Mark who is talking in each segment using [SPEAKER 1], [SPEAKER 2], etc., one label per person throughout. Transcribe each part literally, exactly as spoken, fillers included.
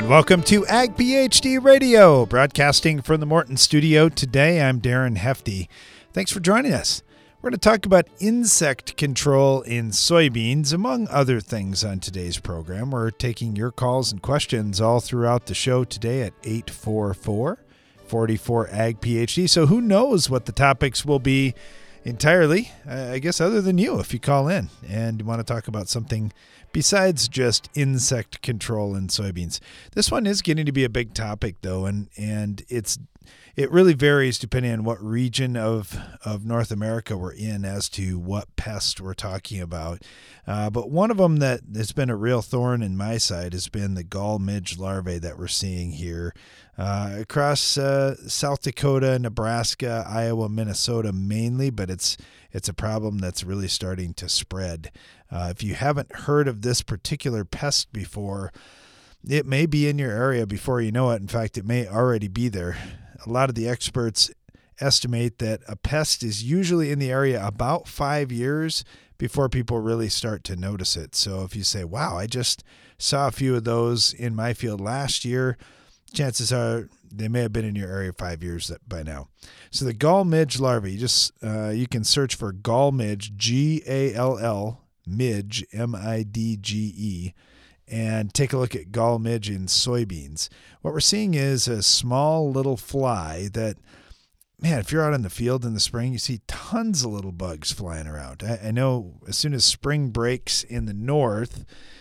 [SPEAKER 1] Welcome to Ag PhD Radio, broadcasting from the Morton studio. Today, I'm Darren Hefty. Thanks for joining us. We're going to talk about insect control in soybeans, among other things on today's program. We're taking your calls and questions all throughout the show today at eight four four, four four, A G P H D. So who knows what the topics will be entirely, I guess, other than you, if you call in and want to talk about something besides just insect control in soybeans. This one is getting to be a big topic, though, and and it's it really varies depending on what region of, of North America we're in as to what pest we're talking about. Uh, but one of them that has been a real thorn in my side has been the gall midge larvae that we're seeing here uh, across uh, South Dakota, Nebraska, Iowa, Minnesota mainly, but it's it's a problem that's really starting to spread. Uh, if you haven't heard of this particular pest before, it may be in your area before you know it. In fact, it may already be there. A lot of the experts estimate that a pest is usually in the area about five years before people really start to notice it. So if you say, wow, I just saw a few of those in my field last year, chances are they may have been in your area five years by now. So the gall midge larvae, you just uh, you can search for gall midge, G A L L, midge, M I D G E, and take a look at gall midge in soybeans. What we're seeing is a small little fly that, man, if you're out in the field in the spring, you see tons of little bugs flying around. I, I know as soon as spring breaks in the north,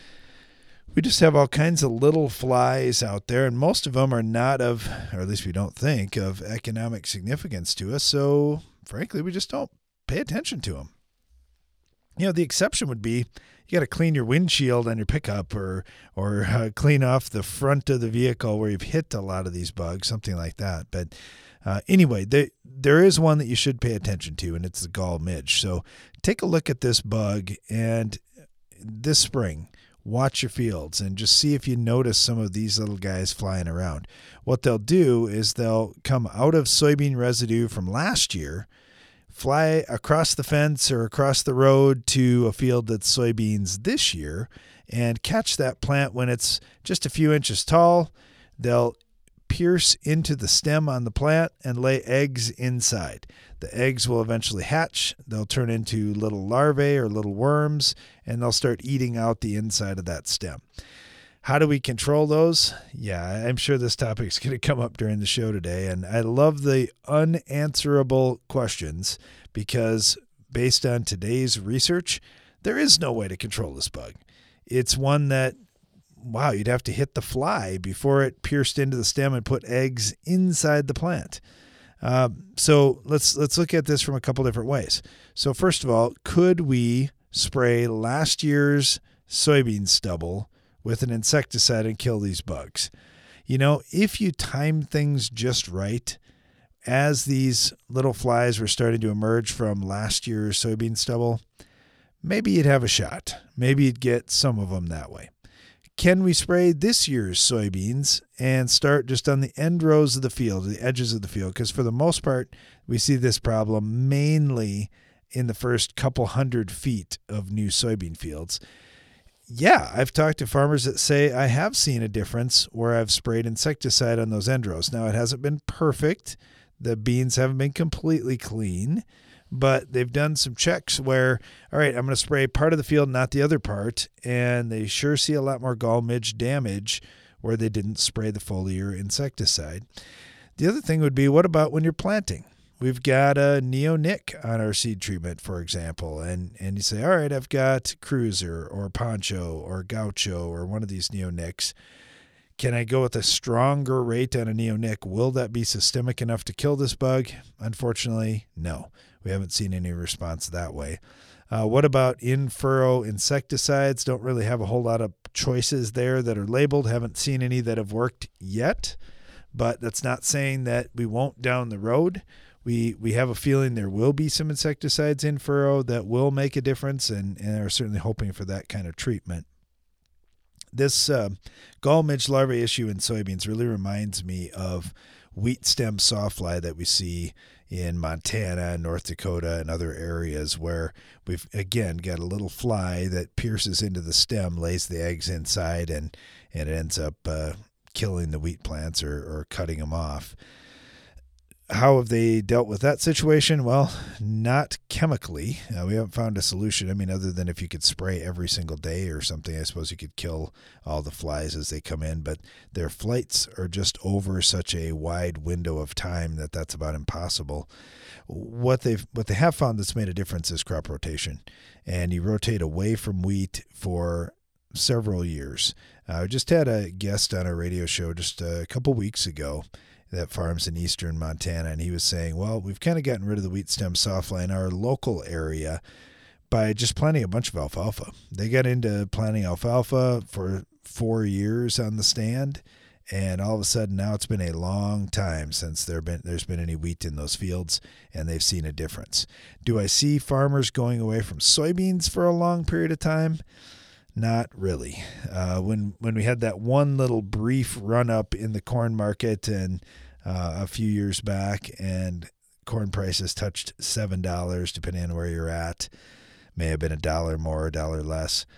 [SPEAKER 1] we just have all kinds of little flies out there, and most of them are not of, or at least we don't think, of economic significance to us. So, frankly, we just don't pay attention to them. You know, the exception would be you got to clean your windshield on your pickup or or uh, clean off the front of the vehicle where you've hit a lot of these bugs, something like that. But uh, anyway, there, there is one that you should pay attention to, and it's the gall midge. So take a look at this bug, and this spring, watch your fields and just see if you notice some of these little guys flying around. What they'll do is they'll come out of soybean residue from last year, fly across the fence or across the road to a field that's soybeans this year and catch that plant when it's just a few inches tall. They'll pierce into the stem on the plant and lay eggs inside. The eggs will eventually hatch. They'll turn into little larvae or little worms, and they'll start eating out the inside of that stem. How do we control those? Yeah, I'm sure this topic is going to come up during the show today, and I love the unanswerable questions because based on today's research, there is no way to control this bug. It's one that, wow, you'd have to hit the fly before it pierced into the stem and put eggs inside the plant. Um, so let's let's look at this from a couple different ways. So first of all, could we spray last year's soybean stubble with an insecticide and kill these bugs? You know, if you time things just right, as these little flies were starting to emerge from last year's soybean stubble, maybe you'd have a shot. Maybe you'd get some of them that way. Can we spray this year's soybeans and start just on the end rows of the field, the edges of the field? Because for the most part, we see this problem mainly in the first couple hundred feet of new soybean fields. Yeah, I've talked to farmers that say I have seen a difference where I've sprayed insecticide on those end rows. Now, it hasn't been perfect. The beans haven't been completely clean, but they've done some checks where, all right, I'm going to spray part of the field, not the other part, and they sure see a lot more gall midge damage where they didn't spray the foliar insecticide. The other thing would be, what about when you're planting? We've got a neonic on our seed treatment, for example, and, and you say, all right, I've got Cruiser or Poncho or Gaucho or one of these neonics. Can I go with a stronger rate on a neonic? Will that be systemic enough to kill this bug? Unfortunately, no. We haven't seen any response that way. Uh, what about in-furrow insecticides? Don't really have a whole lot of choices there that are labeled. Haven't seen any that have worked yet, but that's not saying that we won't down the road. We we have a feeling there will be some insecticides in furrow that will make a difference, and, and are certainly hoping for that kind of treatment. This uh, gall midge larvae issue in soybeans really reminds me of wheat stem sawfly that we see in Montana, North Dakota, and other areas where we've, again, got a little fly that pierces into the stem, lays the eggs inside, and, and it ends up uh, killing the wheat plants or, or cutting them off. How have they dealt with that situation? Well, not chemically. Uh, we haven't found a solution. I mean, other than if you could spray every single day or something, I suppose you could kill all the flies as they come in. But their flights are just over such a wide window of time that that's about impossible. What they've what they have found that's made a difference is crop rotation, and you rotate away from wheat for several years. I uh, just had a guest on our radio show just a couple weeks ago that farms in eastern Montana, and he was saying, well, we've kind of gotten rid of the wheat stem softly in our local area by just planting a bunch of alfalfa. They got into planting alfalfa for four years on the stand, and all of a sudden now it's been a long time since there been there's been any wheat in those fields, and they've seen a difference. Do I see farmers going away from soybeans for a long period of time? Not really. Uh, when when we had that one little brief run up in the corn market and uh, a few years back, and corn prices touched seven dollars, depending on where you're at, may have been a dollar more, a dollar less.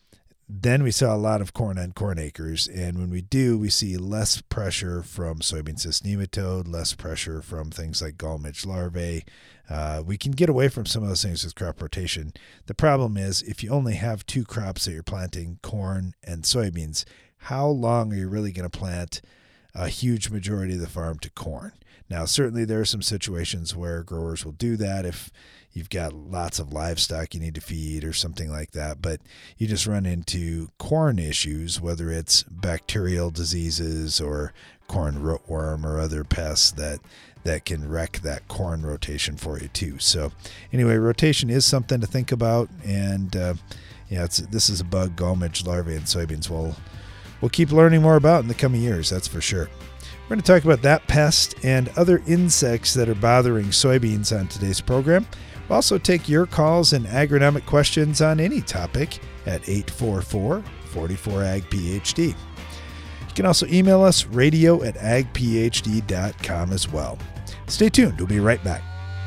[SPEAKER 1] Then we saw a lot of corn on corn acres, and when we do, we see less pressure from soybean cyst nematode, less pressure from things like gall midge larvae. Uh, we can get away from some of those things with crop rotation. The problem is if you only have two crops that you're planting, corn and soybeans, how long are you really going to plant a huge majority of the farm to corn? Now, certainly there are some situations where growers will do that if you've got lots of livestock you need to feed or something like that, but you just run into corn issues, whether it's bacterial diseases or corn rootworm or other pests that that can wreck that corn rotation for you too. So anyway, rotation is something to think about, and uh, yeah, it's this is a bug, gall midge larvae, and soybeans we'll, we'll keep learning more about in the coming years, that's for sure. We're going to talk about that pest and other insects that are bothering soybeans on today's program. We'll also take your calls and agronomic questions on any topic at eight four four, four four, A G P H D. You can also email us, radio at ag p h d dot com as well. Stay tuned. We'll be right back.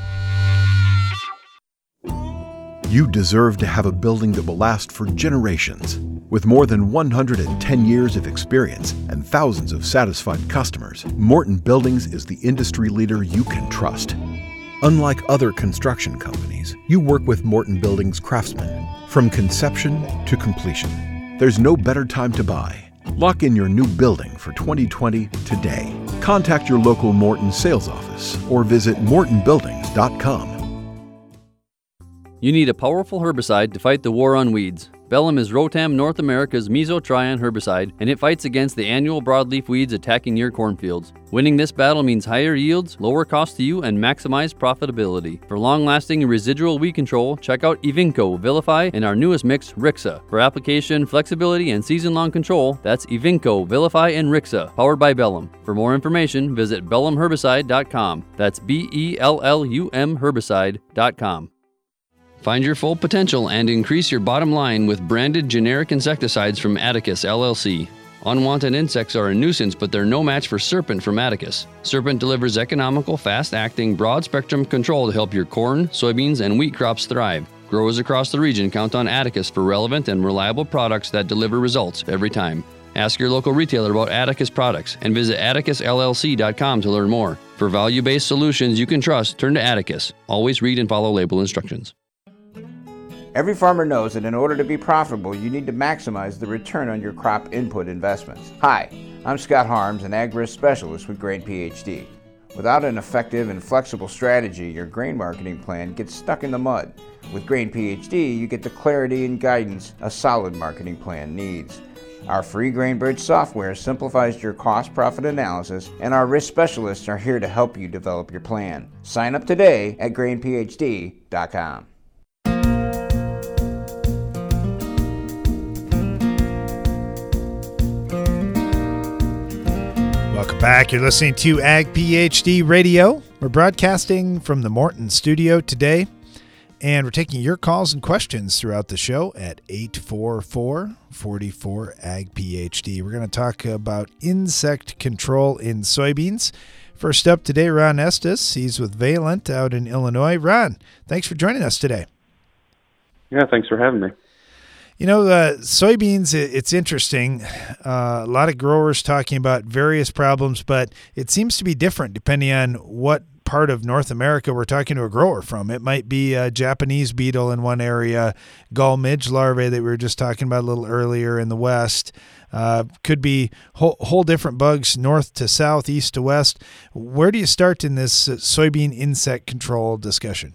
[SPEAKER 2] You deserve to have a building that will last for generations. With more than one hundred ten years of experience and thousands of satisfied customers, Morton Buildings is the industry leader you can trust. Unlike other construction companies, you work with Morton Buildings craftsmen from conception to completion. There's no better time to buy. Lock in your new building for twenty twenty today. Contact your local Morton sales office or visit morton buildings dot com.
[SPEAKER 3] You need a powerful herbicide to fight the war on weeds. Bellum is Rotam North America's mesotrione herbicide, and it fights against the annual broadleaf weeds attacking your cornfields. Winning this battle means higher yields, lower cost to you, and maximized profitability. For long-lasting and residual weed control, check out Evinco, Vilify, and our newest mix, Rixa. For application, flexibility, and season-long control, that's Evinco, Vilify, and Rixa, powered by Bellum. For more information, visit bellum herbicide dot com. That's B E L L U M herbicide dot com. Find your full potential and increase your bottom line with branded generic insecticides from Atticus L L C. Unwanted insects are a nuisance, but they're no match for Serpent from Atticus. Serpent delivers economical, fast-acting, broad-spectrum control to help your corn, soybeans, and wheat crops thrive. Growers across the region count on Atticus for relevant and reliable products that deliver results every time. Ask your local retailer about Atticus products and visit atticus l l c dot com to learn more. For value-based solutions you can trust, turn to Atticus. Always read and follow label instructions.
[SPEAKER 4] Every farmer knows that in order to be profitable, you need to maximize the return on your crop input investments. Hi, I'm Scott Harms, an ag risk specialist with Grain PhD. Without an effective and flexible strategy, your grain marketing plan gets stuck in the mud. With Grain PhD, you get the clarity and guidance a solid marketing plan needs. Our free GrainBridge software simplifies your cost-profit analysis, and our risk specialists are here to help you develop your plan. Sign up today at grain p h d dot com.
[SPEAKER 1] Welcome back. You're listening to Ag PhD Radio. We're broadcasting from the Morton studio today, and we're taking your calls and questions throughout the show at eight four four, four four, A G P H D. We're going to talk about insect control in soybeans. First up today, Ron Estes. He's with Valent out in Illinois. Ron, thanks for joining us today.
[SPEAKER 5] Yeah, thanks for having me.
[SPEAKER 1] You know, uh, soybeans, it's interesting. Uh, a lot of growers talking about various problems, but it seems to be different depending on what part of North America we're talking to a grower from. It might be a Japanese beetle in one area, gall midge larvae that we were just talking about a little earlier in the west. Uh, could be whole, whole different bugs, north to south, east to west. Where do you start in this soybean insect control discussion?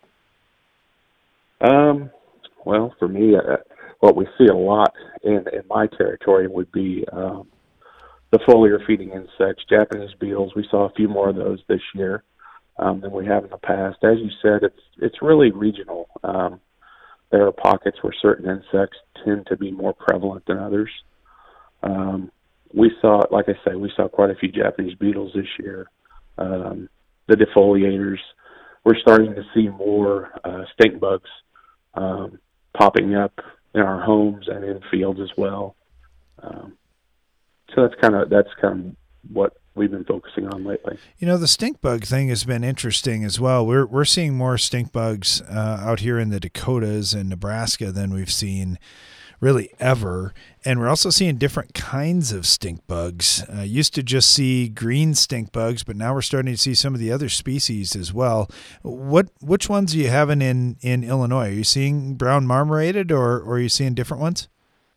[SPEAKER 5] Um, well, for me, uh, what we see a lot in, in my territory would be um, the foliar feeding insects, Japanese beetles. We saw a few more of those this year um, than we have in the past. As you said, it's it's really regional. Um, there are pockets where certain insects tend to be more prevalent than others. Um, we saw, like I say, we saw quite a few Japanese beetles this year. Um, the defoliators. We're starting to see more uh, stink bugs um, popping up in our homes and in fields as well. Um, so that's kind of that's kind of what we've been focusing on lately.
[SPEAKER 1] You know, the stink bug thing has been interesting as well. We're we're seeing more stink bugs uh, out here in the Dakotas and Nebraska than we've seen really ever. And we're also seeing different kinds of stink bugs. Uh, used to just see green stink bugs, but now we're starting to see some of the other species as well. What which ones are you having in, in Illinois? Are you seeing brown marmorated, or, or are you seeing different ones?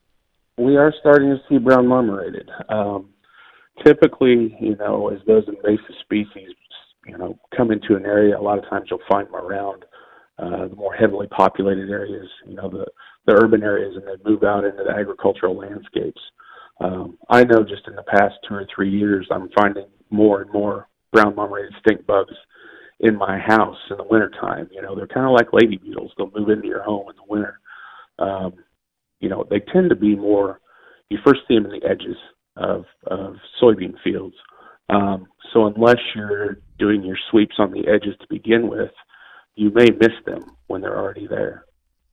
[SPEAKER 5] We are starting to see brown marmorated. Um, typically, you know, as those invasive species, you know, come into an area, a lot of times you'll find them around uh, the more heavily populated areas, you know, the the urban areas, and they move out into the agricultural landscapes. Um, I know just in the past two or three years, I'm finding more and more brown marmorated stink bugs in my house in the wintertime. You know, they're kind of like lady beetles. They'll move into your home in the winter. Um, you know, they tend to be more, you first see them in the edges of, of soybean fields. Um, so unless you're doing your sweeps on the edges to begin with, you may miss them when they're already there.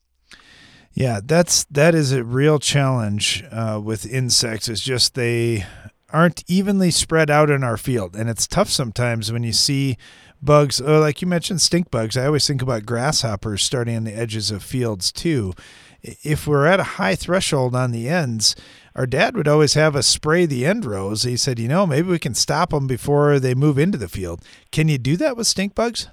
[SPEAKER 1] Yeah, that's that is a real challenge uh, with insects. It's just they aren't evenly spread out in our field, and it's tough sometimes when you see bugs. Oh, like you mentioned, stink bugs. I always think about grasshoppers starting on the edges of fields too. If we're at a high threshold on the ends, our dad would always have us spray the end rows. He said, you know, maybe we can stop them before they move into the field. Can you do that with stink bugs?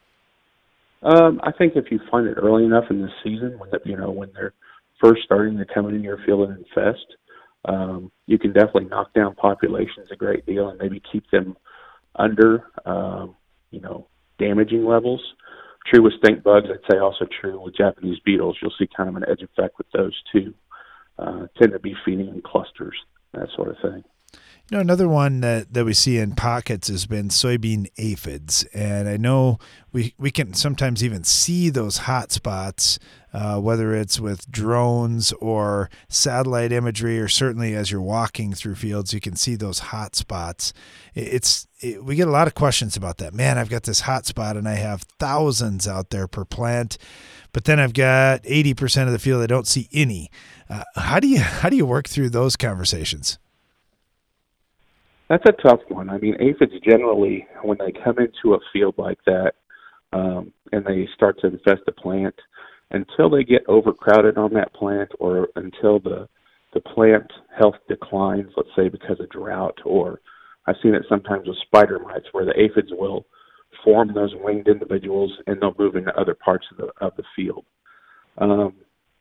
[SPEAKER 5] Um, I think if you find it early enough in the season, when the, you know when they're first starting to come into your field and infest, um, you can definitely knock down populations a great deal and maybe keep them under, um, you know, damaging levels. True with stink bugs, I'd say also true with Japanese beetles. You'll see kind of an edge effect with those too. Uh, tend to be feeding in clusters, that sort of thing.
[SPEAKER 1] You know, another one that, that we see in pockets has been soybean aphids. And I know we, we can sometimes even see those hot spots, uh, whether it's with drones or satellite imagery, or certainly as you're walking through fields, you can see those hot spots. It's it, we get a lot of questions about that. Man, I've got this hot spot and I have thousands out there per plant, but then I've got eighty percent of the field I don't see any. Uh, how do you how do you work through those conversations?
[SPEAKER 5] That's a tough one. I mean, aphids generally, when they come into a field like that um, and they start to infest the plant, until they get overcrowded on that plant, or until the the plant health declines, let's say because of drought, or I've seen it sometimes with spider mites where the aphids will form those winged individuals and they'll move into other parts of the of the field. Um,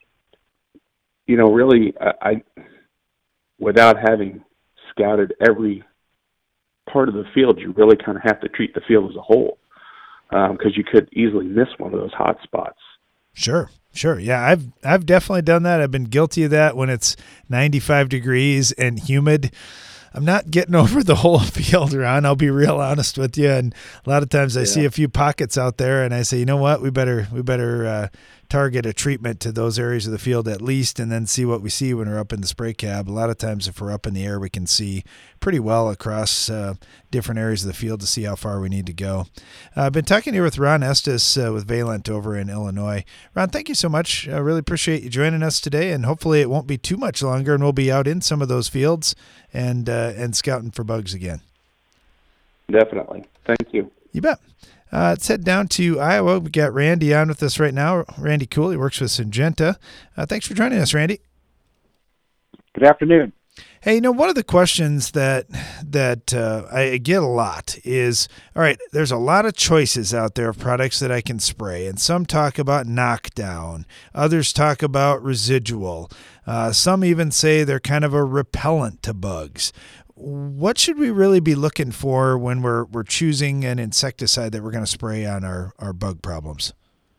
[SPEAKER 5] you know, really, I, I without having scouted every part of the field, you really kind of have to treat the field as a whole, because um, you could easily miss one of those hot spots.
[SPEAKER 1] Sure, sure. Yeah, I've I've definitely done that. I've been guilty of that when it's ninety-five degrees and humid. I'm not getting over the whole field, Ron. I'll be real honest with you. And a lot of times I yeah. see a few pockets out there and I say, you know what, we better we better uh, target a treatment to those areas of the field at least, and then see what we see when we're up in the spray cab. A lot of times if we're up in the air, we can see pretty well across uh, different areas of the field to see how far we need to go. Uh, I've been talking here with Ron Estes uh, with Valent over in Illinois. Ron, thank you so much. I really appreciate you joining us today, and hopefully it won't be too much longer and we'll be out in some of those fields and uh, and scouting for bugs again.
[SPEAKER 5] Definitely. Thank you.
[SPEAKER 1] You bet. Uh, let's head down to Iowa. We got Randy on with us right now. Randy Cool, he works with Syngenta. Uh, thanks for joining us, Randy.
[SPEAKER 6] Good afternoon.
[SPEAKER 1] Hey, you know, one of the questions that that uh, I get a lot is, all right, there's a lot of choices out there of products that I can spray, and some talk about knockdown, others talk about residual. Uh, some even say they're kind of a repellent to bugs. What should we really be looking for when we're we're choosing an insecticide that we're going to spray on our, our bug problems?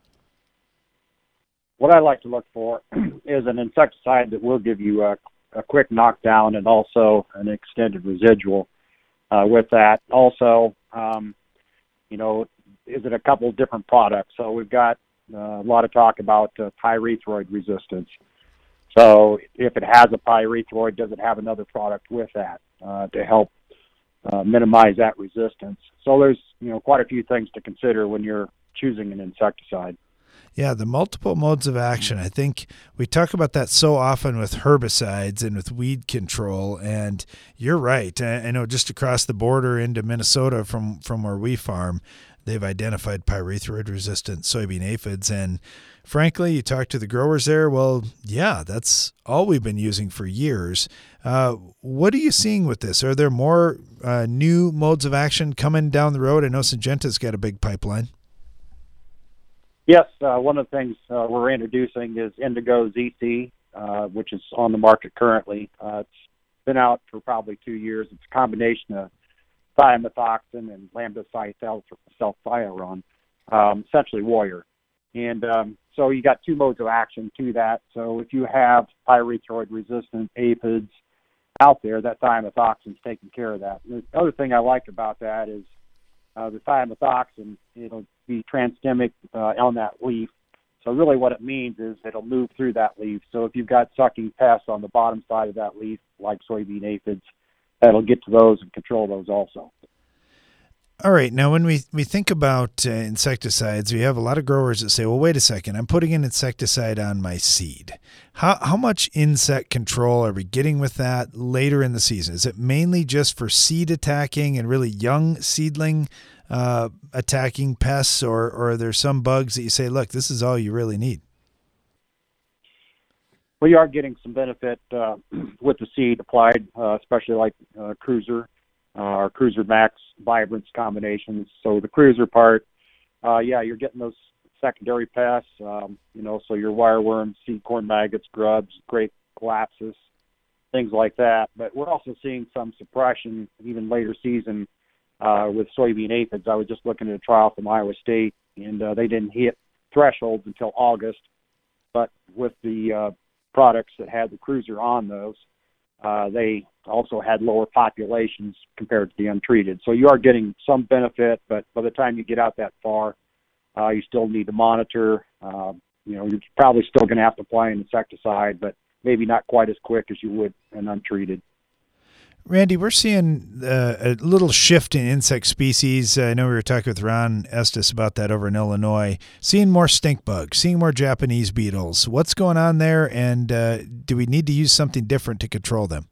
[SPEAKER 6] What I like to look for is an insecticide that will give you a a quick knockdown and also an extended residual uh, with that. Also, um, you know, is it a couple of different products? So we've got uh, a lot of talk about uh, pyrethroid resistance. So if it has a pyrethroid, does it have another product with that uh, to help uh, minimize that resistance? So there's, you know, quite a few things to consider when you're choosing an insecticide.
[SPEAKER 1] Yeah, the multiple modes of action. I think we talk about that so often with herbicides and with weed control, and you're right. I, I know just across the border into Minnesota from, from where we farm, they've identified pyrethroid-resistant soybean aphids, and frankly, you talk to the growers there, well, yeah, that's all we've been using for years. Uh, what are you seeing with this? Are there more uh, new modes of action coming down the road? I know Syngenta's got a big pipeline.
[SPEAKER 6] Yes, uh, one of the things uh, we're introducing is Indigo Z C, uh, which is on the market currently. Uh, it's been out for probably two years. It's a combination of thiamethoxam and lambda-cythylsulfiron, um, essentially Warrior. And um, so you got two modes of action to that. So if you have pyrethroid-resistant aphids out there, that thiamethoxam's taking care of that. And the other thing I like about that is uh, the thiamethoxam, it'll be transdemic uh, on that leaf. So really what it means is it'll move through that leaf. So if you've got sucking pests on the bottom side of that leaf, like soybean aphids, that'll get to those and control those also.
[SPEAKER 1] All right. Now, when we, we think about uh, insecticides, we have a lot of growers that say, well, wait a second, I'm putting an insecticide on my seed. How how much insect control are we getting with that later in the season? Is it mainly just for seed attacking and really young seedling uh, attacking pests, or, or are there some bugs that you say, look, this is all you really need?
[SPEAKER 6] We are getting some benefit uh, with the seed applied, uh, especially like uh, Cruiser, uh, our Cruiser Max Vibrance combinations. So the Cruiser part, uh, yeah, you're getting those secondary pests, um, you know, so your wireworms, seed corn maggots, grubs, grape collapses, things like that. But we're also seeing some suppression even later season uh, with soybean aphids. I was just looking at a trial from Iowa State, and uh, they didn't hit thresholds until August. But with the uh, products that had the Cruiser on those, uh, they also had lower populations compared to the untreated. So you are getting some benefit, but by the time you get out that far, uh, you still need to monitor. Uh, you know, you're probably still going to have to apply an insecticide, but maybe not quite as quick as you would an untreated.
[SPEAKER 1] Randy, we're seeing uh, a little shift in insect species. I know we were talking with Ron Estes about that over in Illinois. Seeing more stink bugs, seeing more Japanese beetles. What's going on there, and uh, do we need to use something different to control them?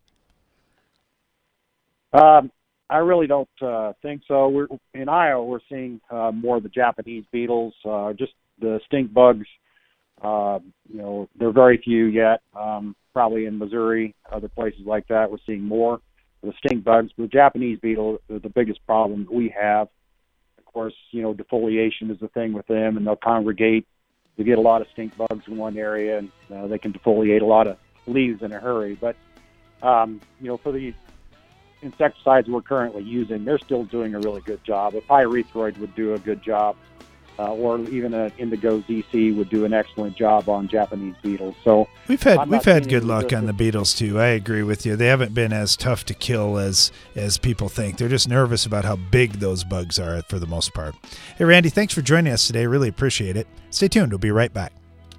[SPEAKER 6] Um, I really don't uh, think so. We're in Iowa. We're seeing uh, more of the Japanese beetles, uh, just the stink bugs. Uh, you know, there are very few yet. Um, probably in Missouri, other places like that, we're seeing more. The stink bugs, the Japanese beetle is the biggest problem that we have. Of course, you know, defoliation is the thing with them, and they'll congregate. You get a lot of stink bugs in one area, and uh, they can defoliate a lot of leaves in a hurry. But, um, you know, for the insecticides we're currently using, they're still doing a really good job. A pyrethroid would do a good job, uh, or even an Indigo Z C would do an excellent job on Japanese beetles. So
[SPEAKER 1] we've had we've had good luck on the beetles too. I agree with you. They haven't been as tough to kill as as people think. They're just nervous about how big those bugs are for the most part. Hey, Randy, thanks for joining us today. Really appreciate it. Stay tuned. We'll be right back.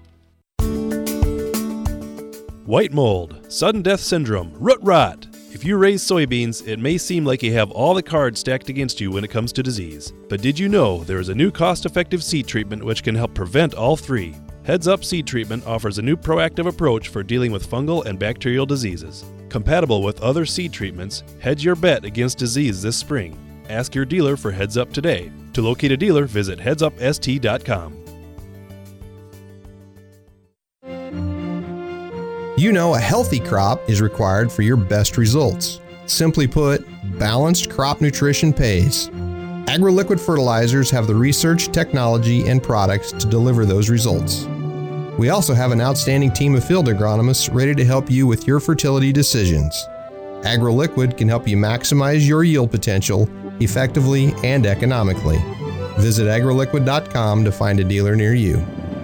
[SPEAKER 7] White mold, sudden death syndrome, root rot. If you raise soybeans, it may seem like you have all the cards stacked against you when it comes to disease. But did you know there is a new cost-effective seed treatment which can help prevent all three? Heads Up Seed Treatment offers a new proactive approach for dealing with fungal and bacterial diseases. Compatible with other seed treatments, hedge your bet against disease this spring. Ask your dealer for Heads Up today. To locate a dealer, visit heads up s t dot com.
[SPEAKER 8] You know, a healthy crop is required for your best results. Simply put, balanced crop nutrition pays. AgroLiquid fertilizers have the research, technology, and products to deliver those results. We also have an outstanding team of field agronomists ready to help you with your fertility decisions. AgroLiquid can help you maximize your yield potential effectively and economically. Visit agro liquid dot com to find a dealer near you.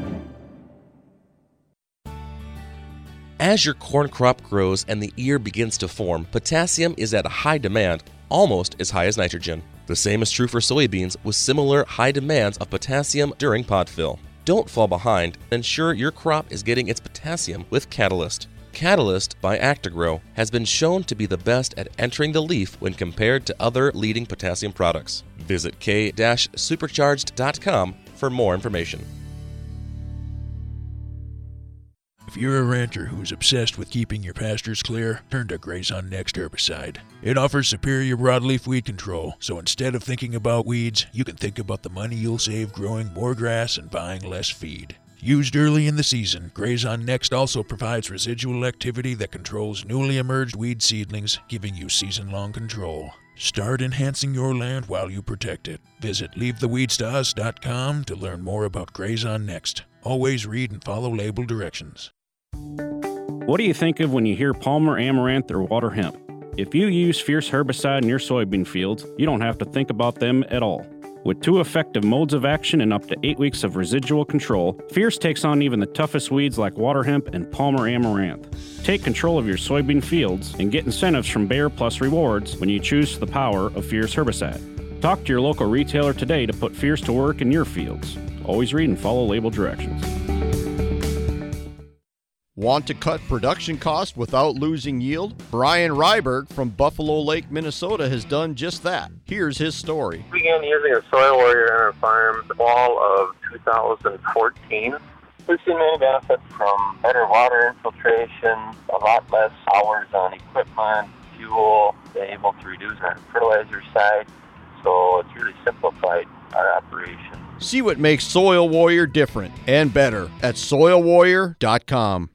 [SPEAKER 9] As your corn crop grows and the ear begins to form, potassium is at a high demand, almost as high as nitrogen. The same is true for soybeans, with similar high demands of potassium during pod fill. Don't fall behind. Ensure your crop is getting its potassium with Catalyst. Catalyst by Actagro has been shown to be the best at entering the leaf when compared to other leading potassium products. Visit k dash supercharged dot com for more information.
[SPEAKER 10] If you're a rancher who's obsessed with keeping your pastures clear, turn to Grazon Next herbicide. It offers superior broadleaf weed control, so instead of thinking about weeds, you can think about the money you'll save growing more grass and buying less feed. Used early in the season, Grazon Next also provides residual activity that controls newly emerged weed seedlings, giving you season-long control. Start enhancing your land while you protect it. Visit leave the weeds to us dot com to learn more about Grazon Next. Always read and follow label directions.
[SPEAKER 11] What do you think of when you hear Palmer Amaranth or water hemp? If you use Fierce herbicide in your soybean fields, you don't have to think about them at all. With two effective modes of action and up to eight weeks of residual control, Fierce takes on even the toughest weeds like water hemp and Palmer Amaranth. Take control of your soybean fields and get incentives from Bayer Plus Rewards when you choose the power of Fierce herbicide. Talk to your local retailer today to put Fierce to work in your fields. Always read and follow label directions.
[SPEAKER 12] Want to cut production costs without losing yield? Brian Ryberg from Buffalo Lake, Minnesota has done just that. Here's his story.
[SPEAKER 13] We began using a Soil Warrior on our farm the fall of two thousand fourteen. We've seen many benefits from better water infiltration, a lot less hours on equipment, fuel, been able to reduce our fertilizer side, so it's really simplified our operation.
[SPEAKER 12] See what makes Soil Warrior different and better at soil warrior dot com.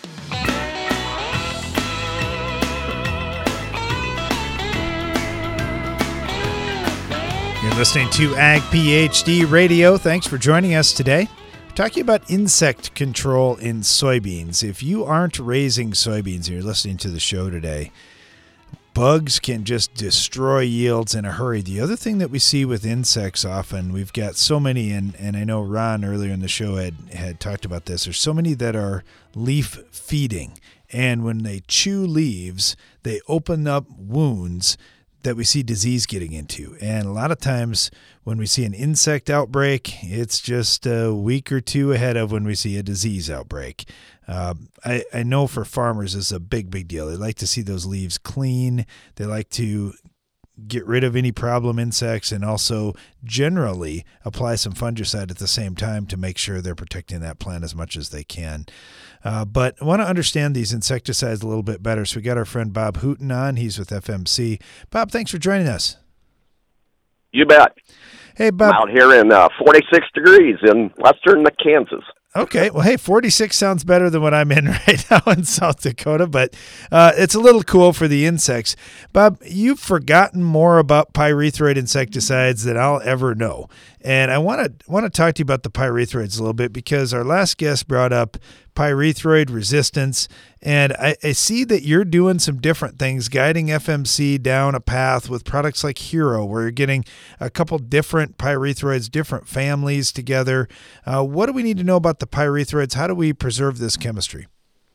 [SPEAKER 1] You're listening to Ag PhD Radio. Thanks for joining us today. We're talking about insect control in soybeans. If you aren't raising soybeans and you're listening to the show today, bugs can just destroy yields in a hurry. The other thing that we see with insects often, we've got so many, and, and I know Ron earlier in the show had, had talked about this, there's so many that are leaf feeding. And when they chew leaves, they open up wounds that we see disease getting into. And a lot of times when we see an insect outbreak, it's just a week or two ahead of when we see a disease outbreak. Uh, I, I know for farmers it's a big, big deal. They like to see those leaves clean. They like to get rid of any problem insects and also generally apply some fungicide at the same time to make sure they're protecting that plant as much as they can. Uh, but I want to understand these insecticides a little bit better. So we got our friend Bob Hooten on. He's with F M C. Bob, thanks for joining us.
[SPEAKER 14] You bet.
[SPEAKER 1] Hey, Bob.
[SPEAKER 14] I'm out here in uh, forty-six degrees in western Kansas.
[SPEAKER 1] Okay. Well, hey, forty-six sounds better than what I'm in right now in South Dakota, but uh, it's a little cool for the insects. Bob, you've forgotten more about pyrethroid insecticides than I'll ever know. And I want to want to talk to you about the pyrethroids a little bit because our last guest brought up pyrethroid resistance, and I, I see that you're doing some different things, guiding F M C down a path with products like Hero, where you're getting a couple different pyrethroids, different families together. Uh, what do we need to know about the pyrethroids? How do we preserve this chemistry?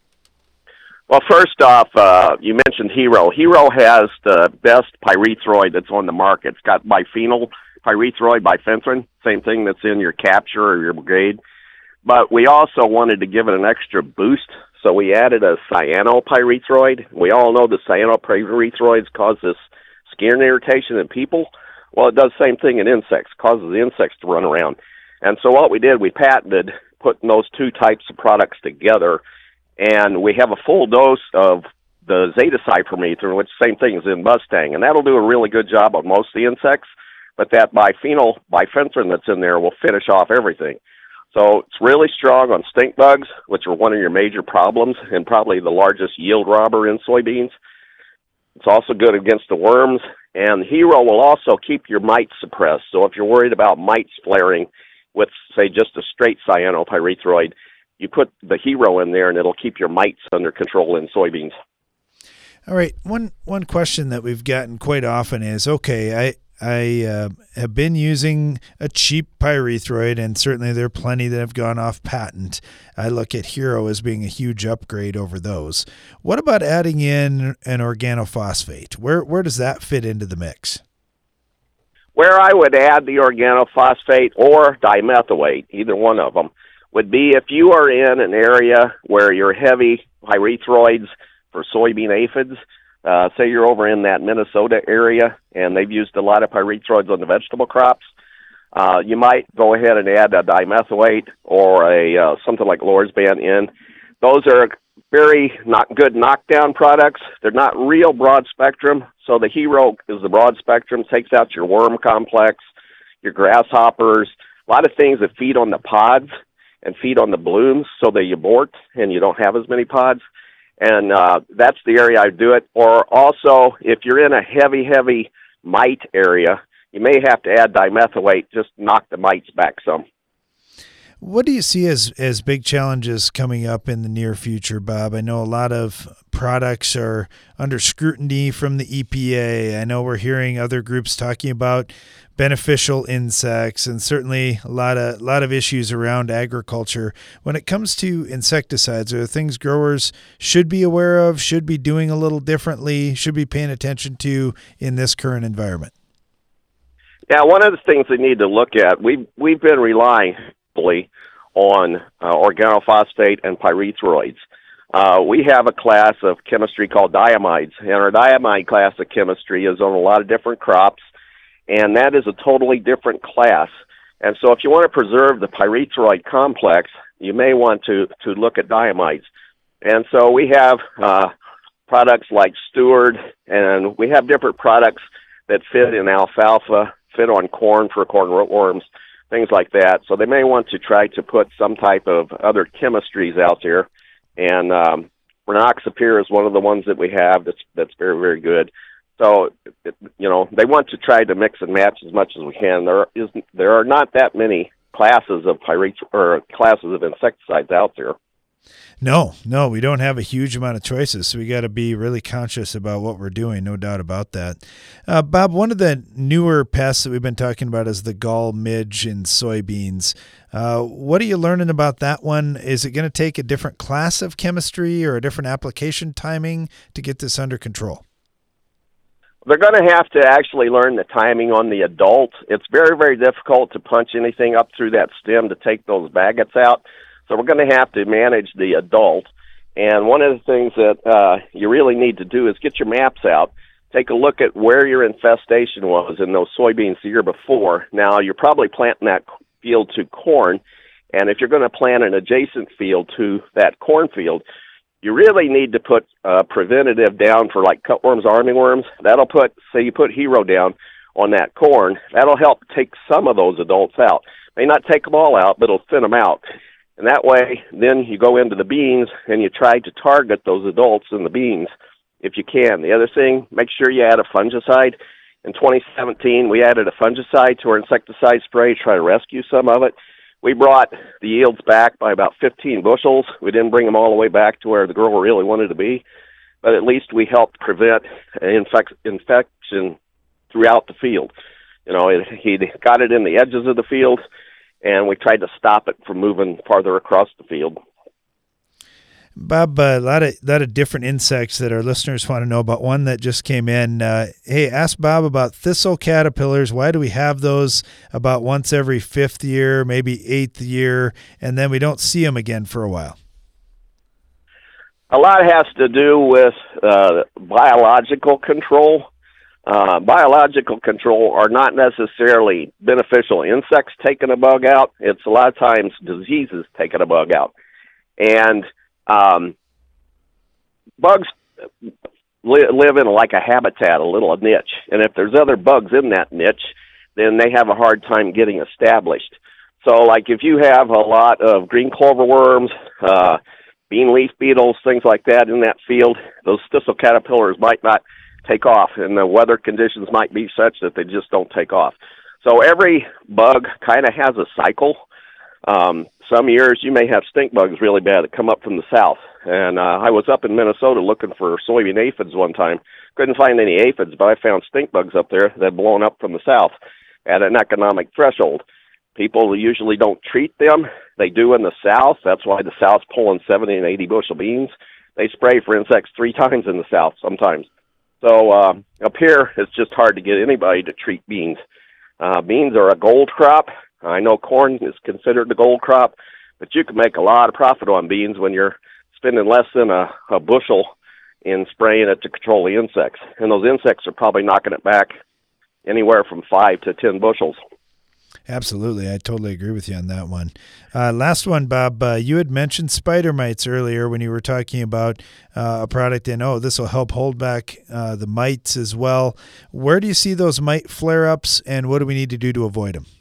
[SPEAKER 14] Well, first off, uh, you mentioned Hero. Hero has the best pyrethroid that's on the market. It's got biphenyl pyrethroid, bifenthrin, same thing that's in your Capture or your Brigade. But we also wanted to give it an extra boost, so we added a cyanopyrethroid. We all know the cyanopyrethroids cause this skin irritation in people. Well, it does the same thing in insects, causes the insects to run around. And so what we did, we patented putting those two types of products together, and we have a full dose of the Zeta-cypermethrin, which is the same thing as in Mustang, and that'll do a really good job on most of the insects, but that biphenyl bifenthrin that's in there will finish off everything. So it's really strong on stink bugs, which are one of your major problems and probably the largest yield robber in soybeans. It's also good against the worms, and Hero will also keep your mites suppressed. So if you're worried about mites flaring with, say, just a straight cyanopyrethroid, you put the Hero in there and it'll keep your mites under control in soybeans.
[SPEAKER 1] All right. One one question that we've gotten quite often is, okay, I I uh, have been using a cheap pyrethroid, and certainly there are plenty that have gone off patent. I look at Hero as being a huge upgrade over those. What about adding in an organophosphate? Where where does that fit into the mix?
[SPEAKER 14] Where I would add the organophosphate or dimethylate, either one of them, would be if you are in an area where you're heavy pyrethroids for soybean aphids. Uh, say you're over in that Minnesota area and they've used a lot of pyrethroids on the vegetable crops. Uh, you might go ahead and add a dimethylate or a uh, something like Lorsban in. Those are very not good knockdown products. They're not real broad spectrum. So the Hero is the broad spectrum, takes out your worm complex, your grasshoppers, a lot of things that feed on the pods and feed on the blooms so they abort and you don't have as many pods. And uh, that's the area I do it. Or also, if you're in a heavy, heavy mite area, you may have to add dimethylate, just knock the mites back some.
[SPEAKER 1] What do you see as, as big challenges coming up in the near future, Bob? I know a lot of products are under scrutiny from the E P A. I know we're hearing other groups talking about beneficial insects, and certainly a lot of a lot of issues around agriculture. When it comes to insecticides, are there things growers should be aware of, should be doing a little differently, should be paying attention to in this current environment?
[SPEAKER 14] Yeah, one of the things they need to look at, we've, we've been relying on uh, organophosphate and pyrethroids. Uh, we have a class of chemistry called diamides, and our diamide class of chemistry is on a lot of different crops, and that is a totally different class. And so if you want to preserve the pyrethroid complex, you may want to, to look at diamides. And so we have uh, products like Steward, and we have different products that fit in alfalfa, fit on corn for corn rootworms, things like that. So they may want to try to put some type of other chemistries out there. And um, Rynaxypyr is one of the ones that we have that's that's very, very good. So, it, you know, they want to try to mix and match as much as we can. There is there are not that many classes of pyreth or classes of insecticides out there.
[SPEAKER 1] No, no, we don't have a huge amount of choices, so we got to be really conscious about what we're doing, no doubt about that. Uh, Bob, one of the newer pests that we've been talking about is the gall midge in soybeans. Uh, what are you learning about that one? Is it going to take a different class of chemistry or a different application timing to get this under control?
[SPEAKER 14] They're going to have to actually learn the timing on the adult. It's very, very difficult to punch anything up through that stem to take those maggots out. So we're going to have to manage the adult. And one of the things that uh, you really need to do is get your maps out. Take a look at where your infestation was in those soybeans the year before. Now, you're probably planting that field to corn. And if you're going to plant an adjacent field to that cornfield, you really need to put uh, preventative down for like cutworms, armyworms. That'll put, say you put Hero down on that corn, that'll help take some of those adults out. May not take them all out, but it'll thin them out. And that way, then you go into the beans and you try to target those adults in the beans if you can. The other thing, make sure you add a fungicide. In twenty seventeen, we added a fungicide to our insecticide spray to try to rescue some of it. We brought the yields back by about fifteen bushels. We didn't bring them all the way back to where the grower really wanted to be, but at least we helped prevent an infect, infection throughout the field. You know, it, he got it in the edges of the field, and we tried to stop it from moving farther across the field.
[SPEAKER 1] Bob, uh, a lot of lot of different insects that our listeners want to know about. One that just came in. Uh, hey, ask Bob about thistle caterpillars. Why do we have those about once every fifth year, maybe eighth year, and then we don't see them again for a while?
[SPEAKER 14] A lot has to do with uh, biological control. Uh, biological control are not necessarily beneficial insects taking a bug out. It's a lot of times diseases taking a bug out. And um, bugs, li- live in like a habitat, a little a niche. And if there's other bugs in that niche, then they have a hard time getting established. So, like if you have a lot of green clover worms, uh, bean leaf beetles, things like that in that field, those thistle caterpillars might not take off, and the weather conditions might be such that they just don't take off. So every bug kind of has a cycle. Um, some years you may have stink bugs really bad that come up from the south. And uh, I was up in Minnesota looking for soybean aphids one time. Couldn't find any aphids, but I found stink bugs up there that had blown up from the south at an economic threshold. People usually don't treat them. They do in the south. That's why the south's pulling seventy and eighty bushel beans. They spray for insects three times in the south sometimes. So uh, up here, it's just hard to get anybody to treat beans. Uh, beans are a gold crop. I know corn is considered the gold crop, but you can make a lot of profit on beans when you're spending less than a, a bushel in spraying it to control the insects. And those insects are probably knocking it back anywhere from five to ten bushels.
[SPEAKER 1] Absolutely. I totally agree with you on that one. Uh, last one, Bob, uh, you had mentioned spider mites earlier when you were talking about uh, a product, and oh, this will help hold back uh, the mites as well. Where do you see those mite flare-ups, and what do we need to do to avoid them?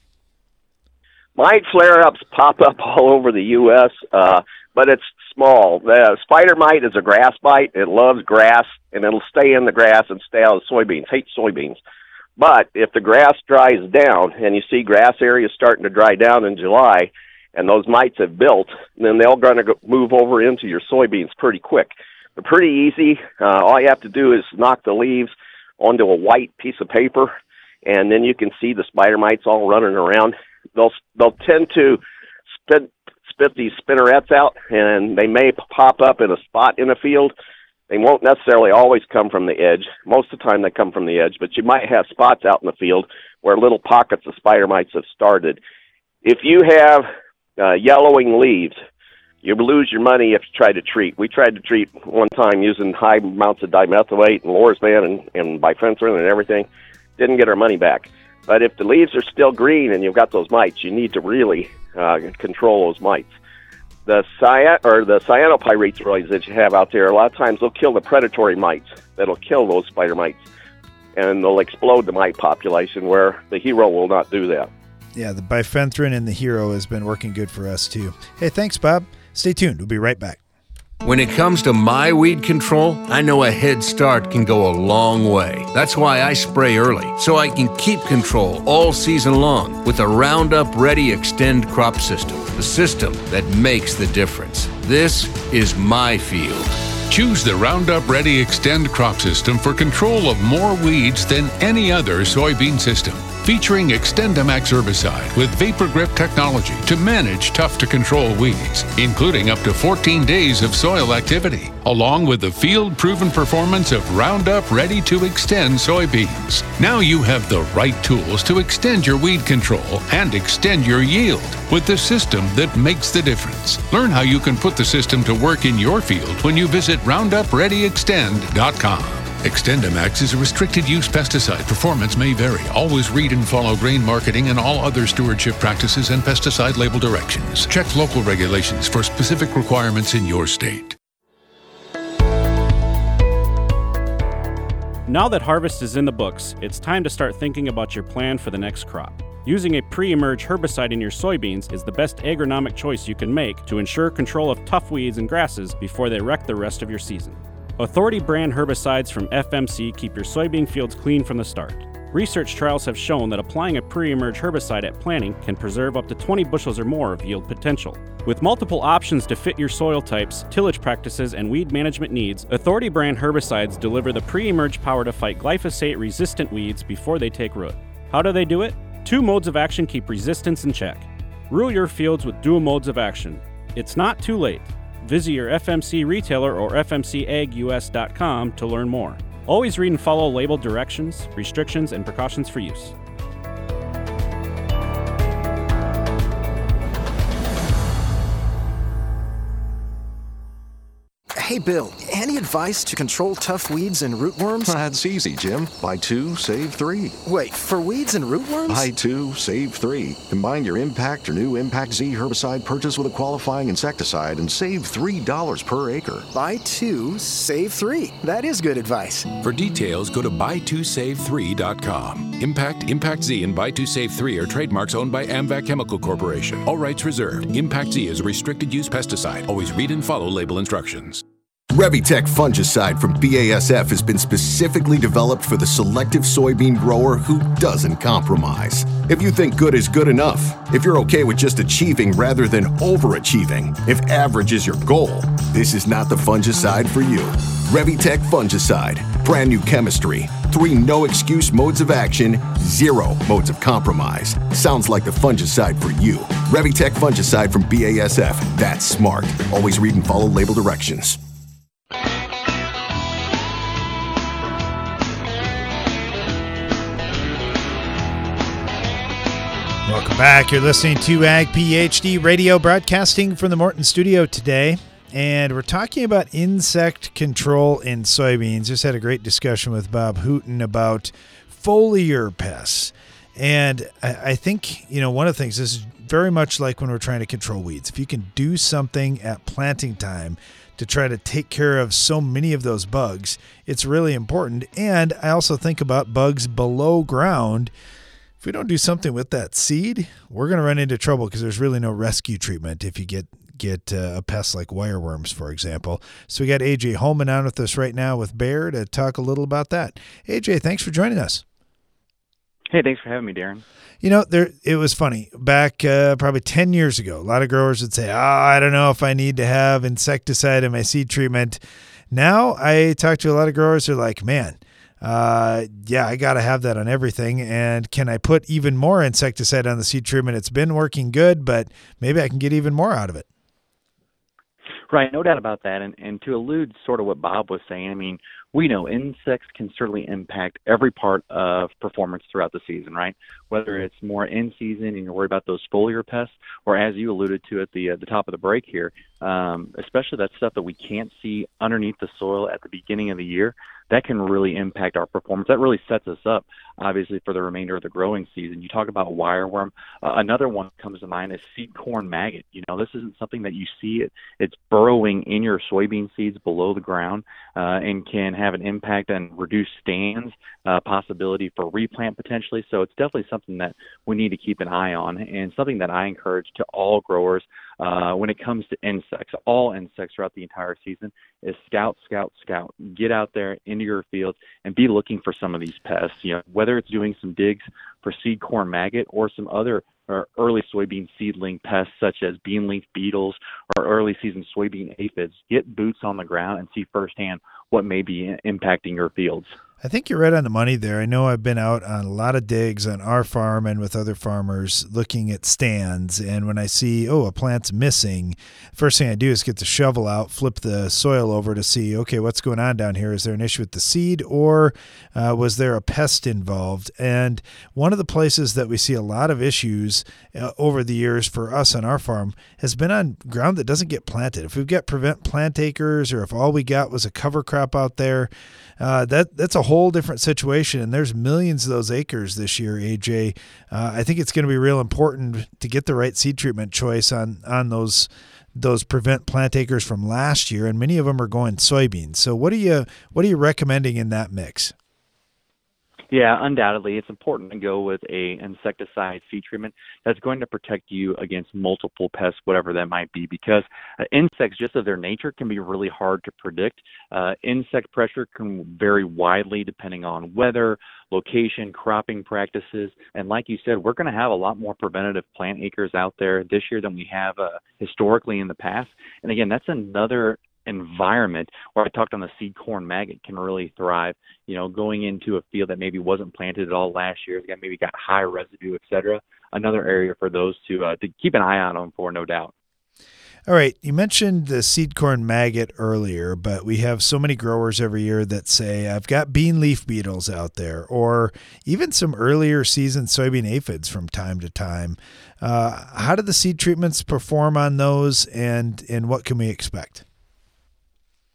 [SPEAKER 14] Mite flare-ups pop up all over the U S, uh, but it's small. The spider mite is a grass mite. It loves grass, and it'll stay in the grass and stay out of soybeans, hates soybeans. But if the grass dries down, and you see grass areas starting to dry down in July, and those mites have built, then they're going to move over into your soybeans pretty quick. They're pretty easy. Uh, all you have to do is knock the leaves onto a white piece of paper, and then you can see the spider mites all running around. They'll they'll tend to spit, spit these spinnerets out, and they may pop up in a spot in a field. They won't necessarily always come from the edge. Most of the time they come from the edge, but you might have spots out in the field where little pockets of spider mites have started. If you have uh, yellowing leaves, you lose your money if you try to treat. We tried to treat one time using high amounts of dimethylate and Lorsban and, and bifenthrin and everything. Didn't get our money back. But if the leaves are still green and you've got those mites, you need to really uh, control those mites. The cyan or the cyanopyrethroids that you have out there, a lot of times they'll kill the predatory mites. That'll kill those spider mites, and they'll explode the mite population, where the Hero will not do that.
[SPEAKER 1] Yeah, the bifenthrin and the Hero has been working good for us too. Hey, thanks, Bob. Stay tuned. We'll be right back.
[SPEAKER 15] When it comes to my weed control, I know a head start can go a long way. That's why I spray early, so I can keep control all season long with a Roundup Ready Extend crop system, the system that makes the difference. This is my field.
[SPEAKER 16] Choose the Roundup Ready Extend crop system for control of more weeds than any other soybean system. Featuring XtendiMax herbicide with Vapor Grip technology to manage tough-to-control weeds, including up to fourteen days of soil activity, along with the field-proven performance of Roundup Ready to Extend soybeans. Now you have the right tools to extend your weed control and extend your yield with the system that makes the difference. Learn how you can put the system to work in your field when you visit roundup ready extend dot com. XtendiMax is a restricted-use pesticide. Performance may vary. Always read and follow grain marketing and all other stewardship practices and pesticide label directions. Check local regulations for specific requirements in your state.
[SPEAKER 11] Now that harvest is in the books, it's time to start thinking about your plan for the next crop. Using a pre-emerge herbicide in your soybeans is the best agronomic choice you can make to ensure control of tough weeds and grasses before they wreck the rest of your season. Authority brand herbicides from F M C keep your soybean fields clean from the start. Research trials have shown that applying a pre-emerge herbicide at planting can preserve up to twenty bushels or more of yield potential. With multiple options to fit your soil types, tillage practices, and weed management needs, Authority brand herbicides deliver the pre-emerge power to fight glyphosate-resistant weeds before they take root. How do they do it? Two modes of action keep resistance in check. Rule your fields with dual modes of action. It's not too late. Visit your F M C retailer or f m c ag u s dot com to learn more. Always read and follow labeled directions, restrictions, and precautions for use.
[SPEAKER 17] Hey, Bill, any advice to control tough weeds and rootworms?
[SPEAKER 18] That's easy, Jim. Buy two, save three.
[SPEAKER 17] Wait, for weeds and rootworms?
[SPEAKER 18] Buy two, save three. Combine your Impact or new Impact Z herbicide purchase with a qualifying insecticide and save three dollars per acre.
[SPEAKER 17] Buy two, save three. That is good advice.
[SPEAKER 19] For details, go to buy two save three dot com. Impact, Impact Z, and buy two save three are trademarks owned by AMVAC Chemical Corporation. All rights reserved. Impact Z is a restricted use pesticide. Always read and follow label instructions.
[SPEAKER 20] Revitec fungicide from B A S F has been specifically developed for the selective soybean grower who doesn't compromise. If you think good is good enough, if you're okay with just achieving rather than overachieving, if average is your goal, this is not the fungicide for you. Revitec fungicide, brand new chemistry, three no-excuse modes of action, zero modes of compromise. Sounds like the fungicide for you. Revitec fungicide from B A S F. That's smart. Always read and follow label directions.
[SPEAKER 1] Welcome back. You're listening to Ag PhD Radio, broadcasting from the Morton studio today. And we're talking about insect control in soybeans. Just had a great discussion with Bob Hooton about foliar pests. And I, I think, you know, one of the things, this is very much like when we're trying to control weeds. If you can do something at planting time to try to take care of so many of those bugs, it's really important. And I also think about bugs below ground. If we don't do something with that seed, we're going to run into trouble because there's really no rescue treatment if you get get uh, a pest like wireworms, for example. So we got A J Holman on with us right now with Bayer to talk a little about that. A J, thanks for joining us.
[SPEAKER 21] Hey, thanks for having me, Darren.
[SPEAKER 1] You know, there it was funny. Back uh, probably ten years ago, a lot of growers would say, oh, I don't know if I need to have insecticide in my seed treatment. Now I talk to a lot of growers who are like, man, Uh, yeah, I got to have that on everything. And can I put even more insecticide on the seed treatment? It's been working good, but maybe I can get even more out of it.
[SPEAKER 21] Right, no doubt about that. And, and to allude sort of what Bob was saying, I mean, we know insects can certainly impact every part of performance throughout the season, right? Whether it's more in season and you're worried about those foliar pests, or as you alluded to at the uh, the top of the break here, um, especially that stuff that we can't see underneath the soil at the beginning of the year, that can really impact our performance. That really sets us up, obviously, for the remainder of the growing season. You talk about wireworm. Uh, another one that comes to mind is seed corn maggot. You know, this isn't something that you see. It, it's burrowing in your soybean seeds below the ground uh, and can have an impact on reduced stands, uh, possibility for replant potentially. So it's definitely something that we need to keep an eye on, and something that I encourage to all growers uh, when it comes to insects, all insects throughout the entire season, is scout, scout, scout. Get out there into your fields and be looking for some of these pests. You know, whether it's doing some digs for seed corn maggot or some other or early soybean seedling pests such as bean leaf beetles or early season soybean aphids, get boots on the ground and see firsthand what may be impacting your fields.
[SPEAKER 1] I think you're right on the money there. I know I've been out on a lot of digs on our farm and with other farmers looking at stands. And when I see, oh, a plant's missing, first thing I do is get the shovel out, flip the soil over to see, okay, what's going on down here? Is there an issue with the seed, or uh, was there a pest involved? And one of the places that we see a lot of issues uh, over the years for us on our farm has been on ground that doesn't get planted. If we've got prevent plant acres, or if all we got was a cover crop out there, uh, that that's a whole different situation, and there's millions of those acres this year, A J. Uh, I think it's going to be real important to get the right seed treatment choice on on those those prevent plant acres from last year, and many of them are going soybeans. So what are you what are you recommending in that mix?
[SPEAKER 21] Yeah, undoubtedly, it's important to go with a insecticide seed treatment that's going to protect you against multiple pests, whatever that might be, because uh, insects, just of their nature, can be really hard to predict. Uh, insect pressure can vary widely depending on weather, location, cropping practices, and like you said, we're going to have a lot more preventative plant acres out there this year than we have uh, historically in the past. And again, that's another environment where I talked on the seed corn maggot can really thrive, you know, going into a field that maybe wasn't planted at all last year, that maybe got high residue, et cetera. Another area for those to uh, to keep an eye on them for, no doubt.
[SPEAKER 1] All right, you mentioned the seed corn maggot earlier, but we have so many growers every year that say, I've got bean leaf beetles out there, or even some earlier season soybean aphids from time to time. Uh, how do the seed treatments perform on those, and, and what can we expect?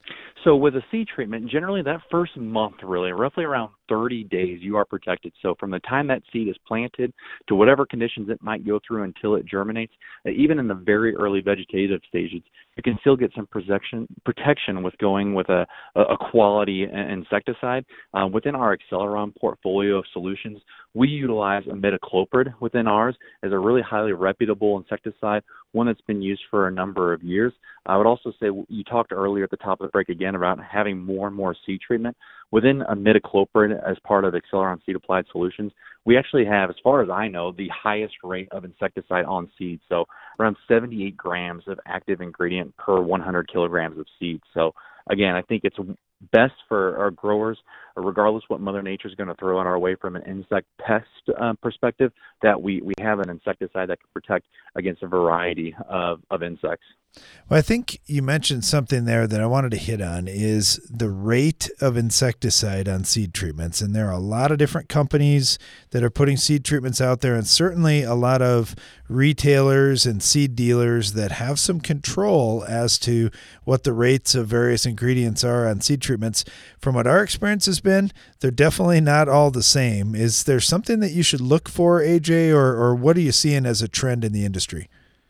[SPEAKER 21] So with a seed treatment, generally that first month, really, roughly around thirty days, you are protected. So from the time that seed is planted to whatever conditions it might go through until it germinates, uh, even in the very early vegetative stages, you can still get some protection protection with going with a, a quality insecticide. Uh, within our Acceleron portfolio of solutions, we utilize imidacloprid within ours as a really highly reputable insecticide, one that's been used for a number of years. I would also say, you talked earlier at the top of the break again about having more and more seed treatment. Within imidacloprid as part of Acceleron Seed Applied Solutions, we actually have, as far as I know, the highest rate of insecticide on seed. So around seventy-eight grams of active ingredient per one hundred kilograms of seed. So again, I think it's best for our growers, regardless what Mother Nature is going to throw in our way from an insect pest uh, perspective, that we, we have an insecticide that can protect against a variety of, of insects.
[SPEAKER 1] Well, I think you mentioned something there that I wanted to hit on is the rate of insecticide on seed treatments. And there are a lot of different companies that are putting seed treatments out there, and certainly a lot of retailers and seed dealers that have some control as to what the rates of various ingredients are on seed treatments. From what our experience has been, they're definitely not all the same. Is there something that you should look for, A J, or, or what are you seeing as a trend in the industry?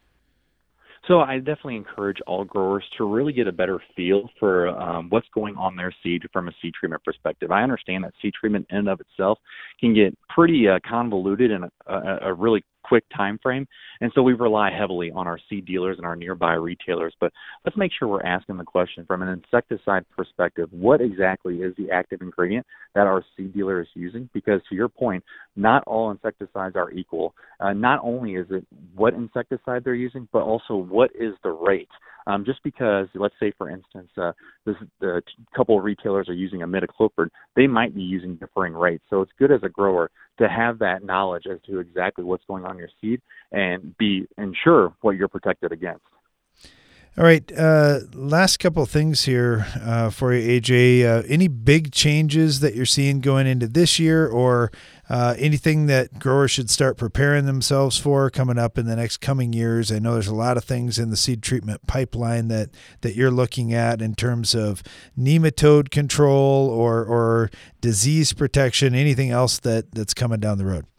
[SPEAKER 21] So I definitely encourage all growers to really get a better feel for um, what's going on their seed from a seed treatment perspective. I understand that seed treatment in and of itself can get pretty uh, convoluted in a, a, a really quick time frame, and so we rely heavily on our seed dealers and our nearby retailers. But let's make sure we're asking the question from an insecticide perspective: what exactly is the active ingredient that our seed dealer is using? Because to your point, not all insecticides are equal. Uh, not only is it what insecticide they're using, but also what is the rate. Um, just because, let's say, for instance, uh, this, the couple of retailers are using imidacloprid, they might be using differing rates. So it's good as a grower to have that knowledge as to exactly what's going on in your seed and be ensure what you're protected against.
[SPEAKER 1] All right, uh, last couple of things here uh, for you, A J. Uh, any big changes that you're seeing going into this year, or uh, anything that growers should start preparing themselves for coming up in the next coming years? I know there's a lot of things in the seed treatment pipeline that, that you're looking at in terms of nematode control or or disease protection, anything else that, that's coming down the road.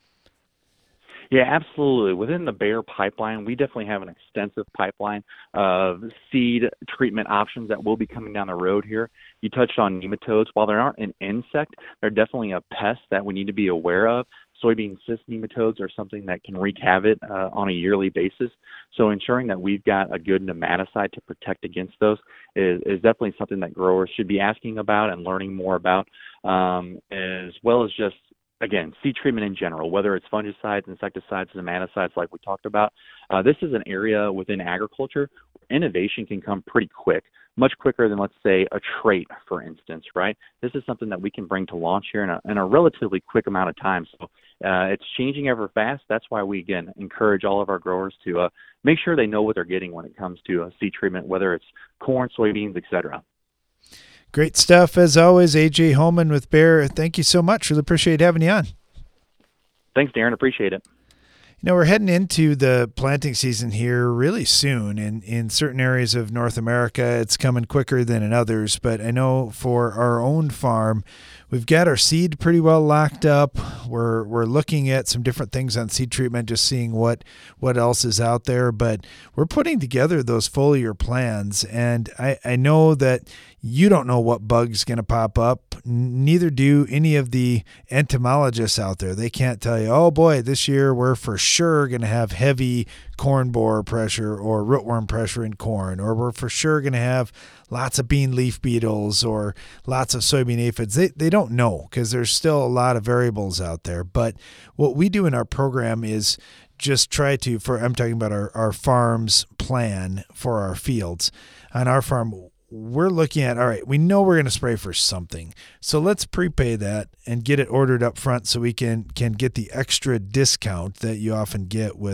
[SPEAKER 21] Yeah, absolutely. Within the Bayer pipeline, we definitely have an extensive pipeline of seed treatment options that will be coming down the road here. You touched on nematodes. While they aren't an insect, they're definitely a pest that we need to be aware of. Soybean cyst nematodes are something that can wreak havoc uh, on a yearly basis. So ensuring that we've got a good nematicide to protect against those is, is definitely something that growers should be asking about and learning more about, um, as well as just again, seed treatment in general, whether it's fungicides, insecticides, nematicides like we talked about. Uh, this is an area within agriculture where innovation can come pretty quick, much quicker than, let's say, a trait, for instance, right? This is something that we can bring to launch here in a, in a relatively quick amount of time. So uh, it's changing ever fast. That's why we, again, encourage all of our growers to uh, make sure they know what they're getting when it comes to uh, seed treatment, whether it's corn, soybeans, et cetera.
[SPEAKER 1] Great stuff, as always. A J Holman with Bayer, thank you so much. Really appreciate having you on.
[SPEAKER 21] Thanks, Darren. Appreciate it.
[SPEAKER 1] You know, we're heading into the planting season here really soon. And in certain areas of North America, it's coming quicker than in others. But I know for our own farm, we've got our seed pretty well locked up. We're we're looking at some different things on seed treatment, just seeing what, what else is out there. But we're putting together those foliar plans. And I, I know that you don't know what bug's going to pop up. Neither do any of the entomologists out there. They can't tell you, oh boy, this year we're for sure going to have heavy corn borer pressure or rootworm pressure in corn, or we're for sure going to have lots of bean leaf beetles or lots of soybean aphids. They, they don't know because there's still a lot of variables out there. But what we do in our program is just try to, for I'm talking about our, our farm's plan for our fields. On our farm, we're looking at, all right, we know we're going to spray for something. So let's prepay that and get it ordered up front so we can, can get the extra discount that you often get with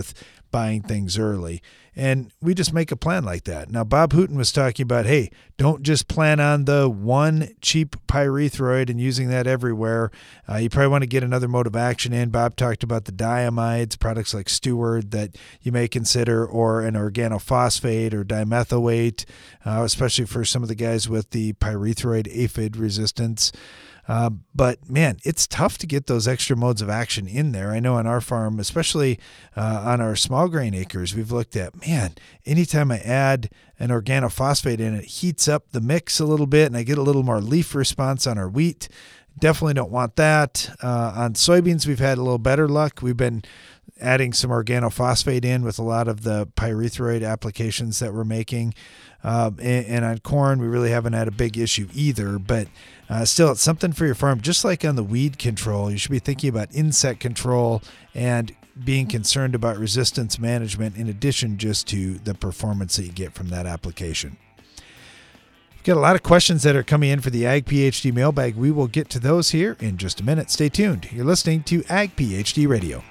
[SPEAKER 1] buying things early. And we just make a plan like that. Now, Bob Hooton was talking about, hey, don't just plan on the one cheap pyrethroid and using that everywhere. Uh, you probably want to get another mode of action in. Bob talked about the diamides, products like Steward that you may consider, or an organophosphate or dimethylate, uh, especially for some of the guys with the pyrethroid aphid resistance. Uh, but, man, it's tough to get those extra modes of action in there. I know on our farm, especially uh, on our small grain acres, we've looked at, man, anytime I add an organophosphate in, it heats up the mix a little bit, and I get a little more leaf response on our wheat. Definitely don't want that. Uh, on soybeans, we've had a little better luck. We've been adding some organophosphate in with a lot of the pyrethroid applications that we're making. Uh, and, and on corn, we really haven't had a big issue either, but uh, still, it's something for your farm. Just like on the weed control, you should be thinking about insect control and being concerned about resistance management in addition just to the performance that you get from that application. We've got a lot of questions that are coming in for the Ag PhD mailbag. We will get to those here in just a minute. Stay tuned. You're listening to Ag PhD Radio.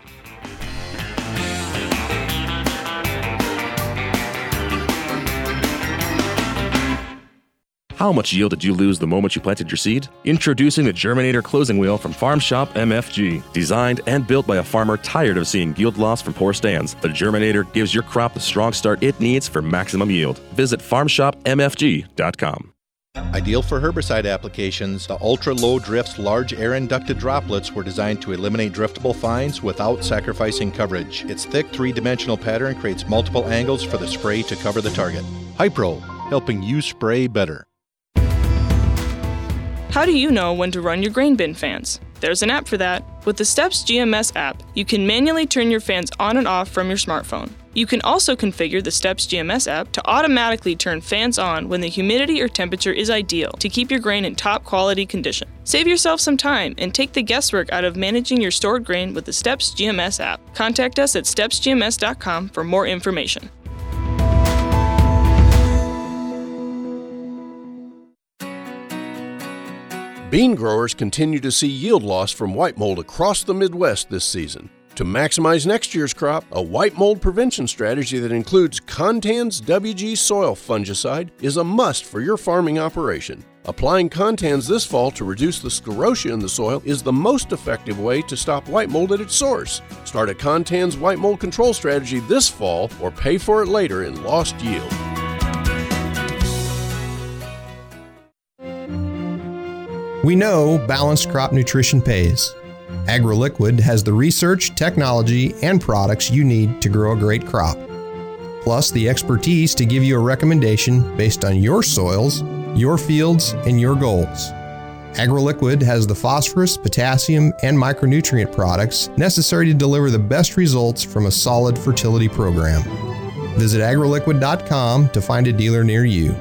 [SPEAKER 9] How much yield did you lose the moment you planted your seed? Introducing the Germinator Closing Wheel from Farm Shop M F G. Designed and built by a farmer tired of seeing yield loss from poor stands, the Germinator gives your crop the strong start it needs for maximum yield. Visit farm shop m f g dot com.
[SPEAKER 12] Ideal for herbicide applications, the Ultra Low Drift's large air-inducted droplets were designed to eliminate driftable fines without sacrificing coverage. Its thick three-dimensional pattern creates multiple angles for the spray to cover the target. Hypro, helping you spray better.
[SPEAKER 2] How do you know when to run your grain bin fans? There's an app for that. With the Steps G M S app, you can manually turn your fans on and off from your smartphone. You can also configure the Steps G M S app to automatically turn fans on when the humidity or temperature is ideal to keep your grain in top quality condition. Save yourself some time and take the guesswork out of managing your stored grain with the Steps G M S app. Contact us at steps g m s dot com for more information.
[SPEAKER 22] Bean growers continue to see yield loss from white mold across the Midwest this season. To maximize next year's crop, a white mold prevention strategy that includes Contans W G soil fungicide is a must for your farming operation. Applying Contans this fall to reduce the sclerotia in the soil is the most effective way to stop white mold at its source. Start a Contans white mold control strategy this fall or pay for it later in lost yield.
[SPEAKER 8] We know balanced crop nutrition pays. AgroLiquid has the research, technology, and products you need to grow a great crop, plus the expertise to give you a recommendation based on your soils, your fields, and your goals. AgroLiquid has the phosphorus, potassium, and micronutrient products necessary to deliver the best results from a solid fertility program. Visit agroliquid dot com to find a dealer near you.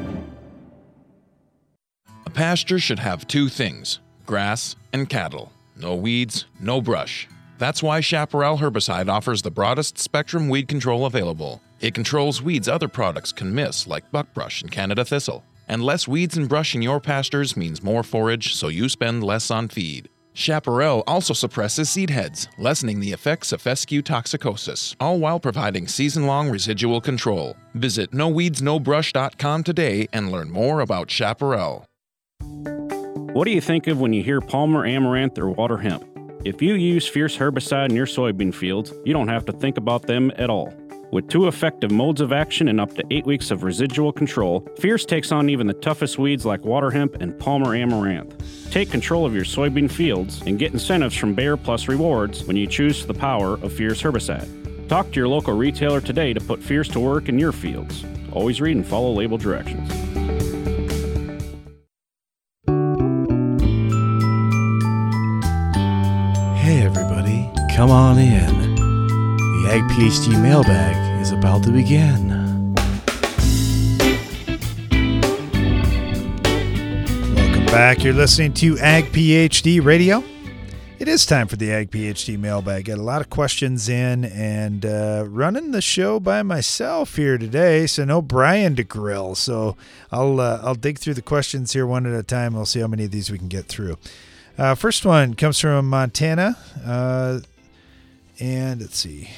[SPEAKER 10] A pasture should have two things, grass and cattle. No weeds, no brush. That's why Chaparral herbicide offers the broadest spectrum weed control available. It controls weeds other products can miss, like buckbrush and Canada thistle. And less weeds and brush in your pastures means more forage, so you spend less on feed. Chaparral also suppresses seed heads, lessening the effects of fescue toxicosis, all while providing season-long residual control. Visit no weeds no brush dot com today and learn more about Chaparral.
[SPEAKER 11] What do you think of when you hear Palmer Amaranth or water hemp? If you use Fierce herbicide in your soybean fields, you don't have to think about them at all. With two effective modes of action and up to eight weeks of residual control, Fierce takes on even the toughest weeds like water hemp and Palmer Amaranth. Take control of your soybean fields and get incentives from Bayer Plus Rewards when you choose the power of Fierce herbicide. Talk to your local retailer today to put Fierce to work in your fields. Always read and follow label directions.
[SPEAKER 23] Hey everybody, come on in. The Ag PhD mailbag is about to begin.
[SPEAKER 1] Welcome back. You're listening to Ag PhD Radio. It is time for the Ag PhD mailbag. Got a lot of questions in and uh, running the show by myself here today, so no Brian to grill. So I'll uh, I'll dig through the questions here one at a time. We'll see how many of these we can get through. Uh, first one comes from Montana, uh, and let's see.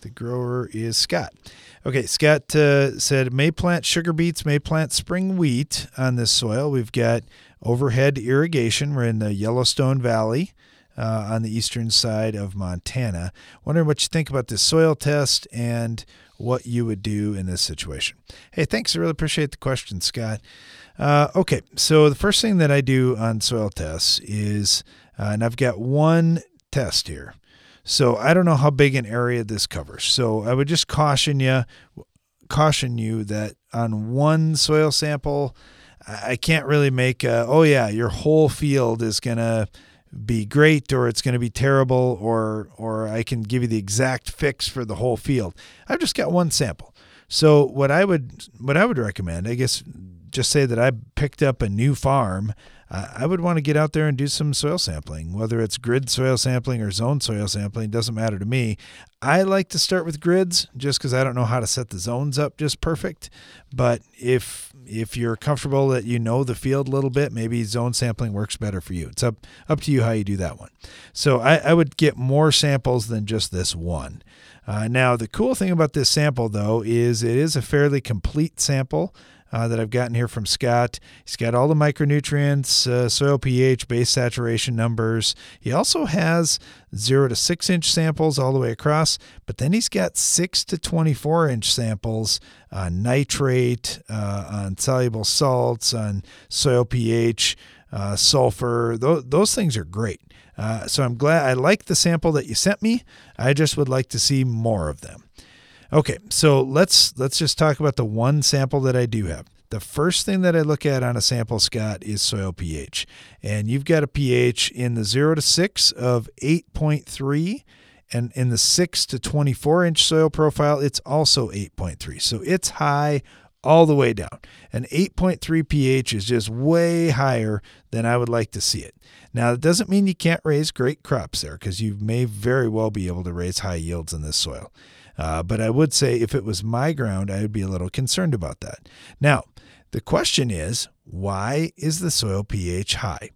[SPEAKER 1] The grower is Scott. Okay, Scott uh, said, may plant sugar beets, may plant spring wheat on this soil. We've got overhead irrigation. We're in the Yellowstone Valley uh, on the eastern side of Montana. Wondering what you think about this soil test and what you would do in this situation. Hey, thanks. I really appreciate the question, Scott. Uh, okay, so the first thing that I do on soil tests is, uh, and I've got one test here. So I don't know how big an area this covers. So I would just caution you, caution you that on one soil sample, I can't really make a, oh yeah, your whole field is going to be great or it's going to be terrible, or or I can give you the exact fix for the whole field. I've just got one sample. So what I would what I would recommend, I guess, just say that I picked up a new farm. Uh, I would want to get out there and do some soil sampling, whether it's grid soil sampling or zone soil sampling, doesn't matter to me. I like to start with grids just because I don't know how to set the zones up just perfect. But if if you're comfortable that you know the field a little bit, maybe zone sampling works better for you. It's up up to you how you do that one. So I, I would get more samples than just this one. Uh, now, the cool thing about this sample, though, is it is a fairly complete sample. Uh, that I've gotten here from Scott. He's got all the micronutrients, uh, soil pH, base saturation numbers. He also has zero to six inch samples all the way across, but then he's got six to twenty-four inch samples on nitrate, uh, on soluble salts, on soil pH, uh, sulfur. Those, those things are great. Uh, so I'm glad I like the sample that you sent me. I just would like to see more of them. Okay, so let's let's just talk about the one sample that I do have. The first thing that I look at on a sample, Scott, is soil pH. And you've got a pH in the zero to six of eight point three, and in the six to twenty-four inch soil profile, it's also eight point three. So it's high all the way down. An eight point three pH is just way higher than I would like to see it. Now, it doesn't mean you can't raise great crops there, because you may very well be able to raise high yields in this soil. Uh, but I would say if it was my ground, I would be a little concerned about that. Now, the question is, why is the soil pH high?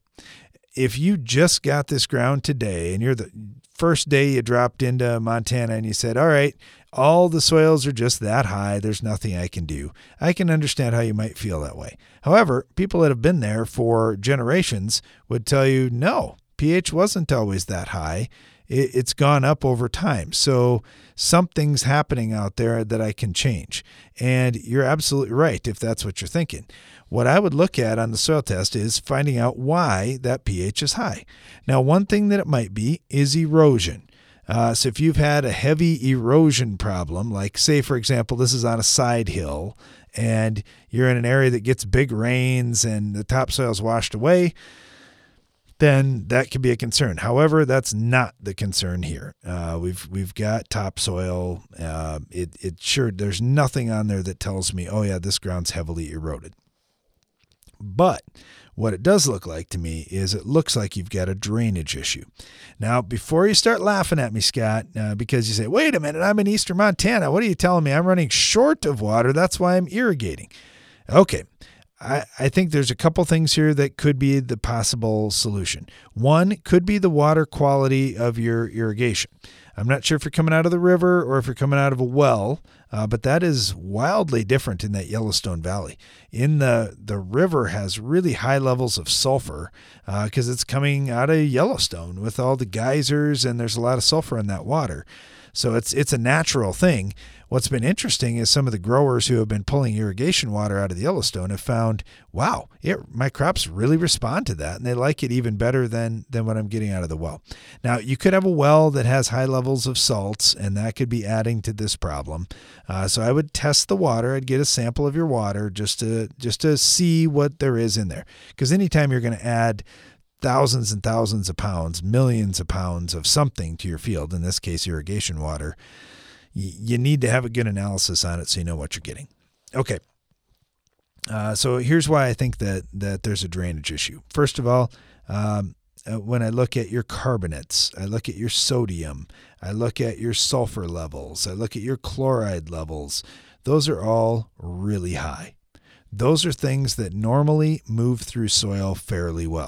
[SPEAKER 1] If you just got this ground today and you're the first day you dropped into Montana and you said, all right, all the soils are just that high, there's nothing I can do, I can understand how you might feel that way. However, people that have been there for generations would tell you, no, pH wasn't always that high. It's gone up over time. So something's happening out there that I can change. And you're absolutely right if that's what you're thinking. What I would look at on the soil test is finding out why that pH is high. Now, one thing that it might be is erosion. Uh, so if you've had a heavy erosion problem, like say, for example, this is on a side hill and you're in an area that gets big rains and the topsoil's washed away, then that could be a concern. However, that's not the concern here. Uh, we've we've got topsoil. Uh, it it sure there's nothing on there that tells me, oh yeah, this ground's heavily eroded. But what it does look like to me is it looks like you've got a drainage issue. Now, before you start laughing at me, Scott, uh, because you say, wait a minute, I'm in eastern Montana. What are you telling me? I'm running short of water. That's why I'm irrigating. Okay. I, I think there's a couple things here that could be the possible solution. One could be the water quality of your irrigation. I'm not sure if you're coming out of the river or if you're coming out of a well, uh, but that is wildly different in that Yellowstone Valley. In the, the river has really high levels of sulfur because uh, it's coming out of Yellowstone with all the geysers, and there's a lot of sulfur in that water. So it's it's a natural thing. What's been interesting is some of the growers who have been pulling irrigation water out of the Yellowstone have found, wow, it, my crops really respond to that, and they like it even better than, than what I'm getting out of the well. Now, you could have a well that has high levels of salts, and that could be adding to this problem. Uh, so I would test the water. I'd get a sample of your water just to just to see what there is in there. Because anytime you're going to add thousands and thousands of pounds, millions of pounds of something to your field, in this case irrigation water, you need to have a good analysis on it so you know what you're getting. Okay. Uh, so here's why I think that that there's a drainage issue. First of all, um, uh, when I look at your carbonates, I look at your sodium, I look at your sulfur levels, I look at your chloride levels. Those are all really high. Those are things that normally move through soil fairly well.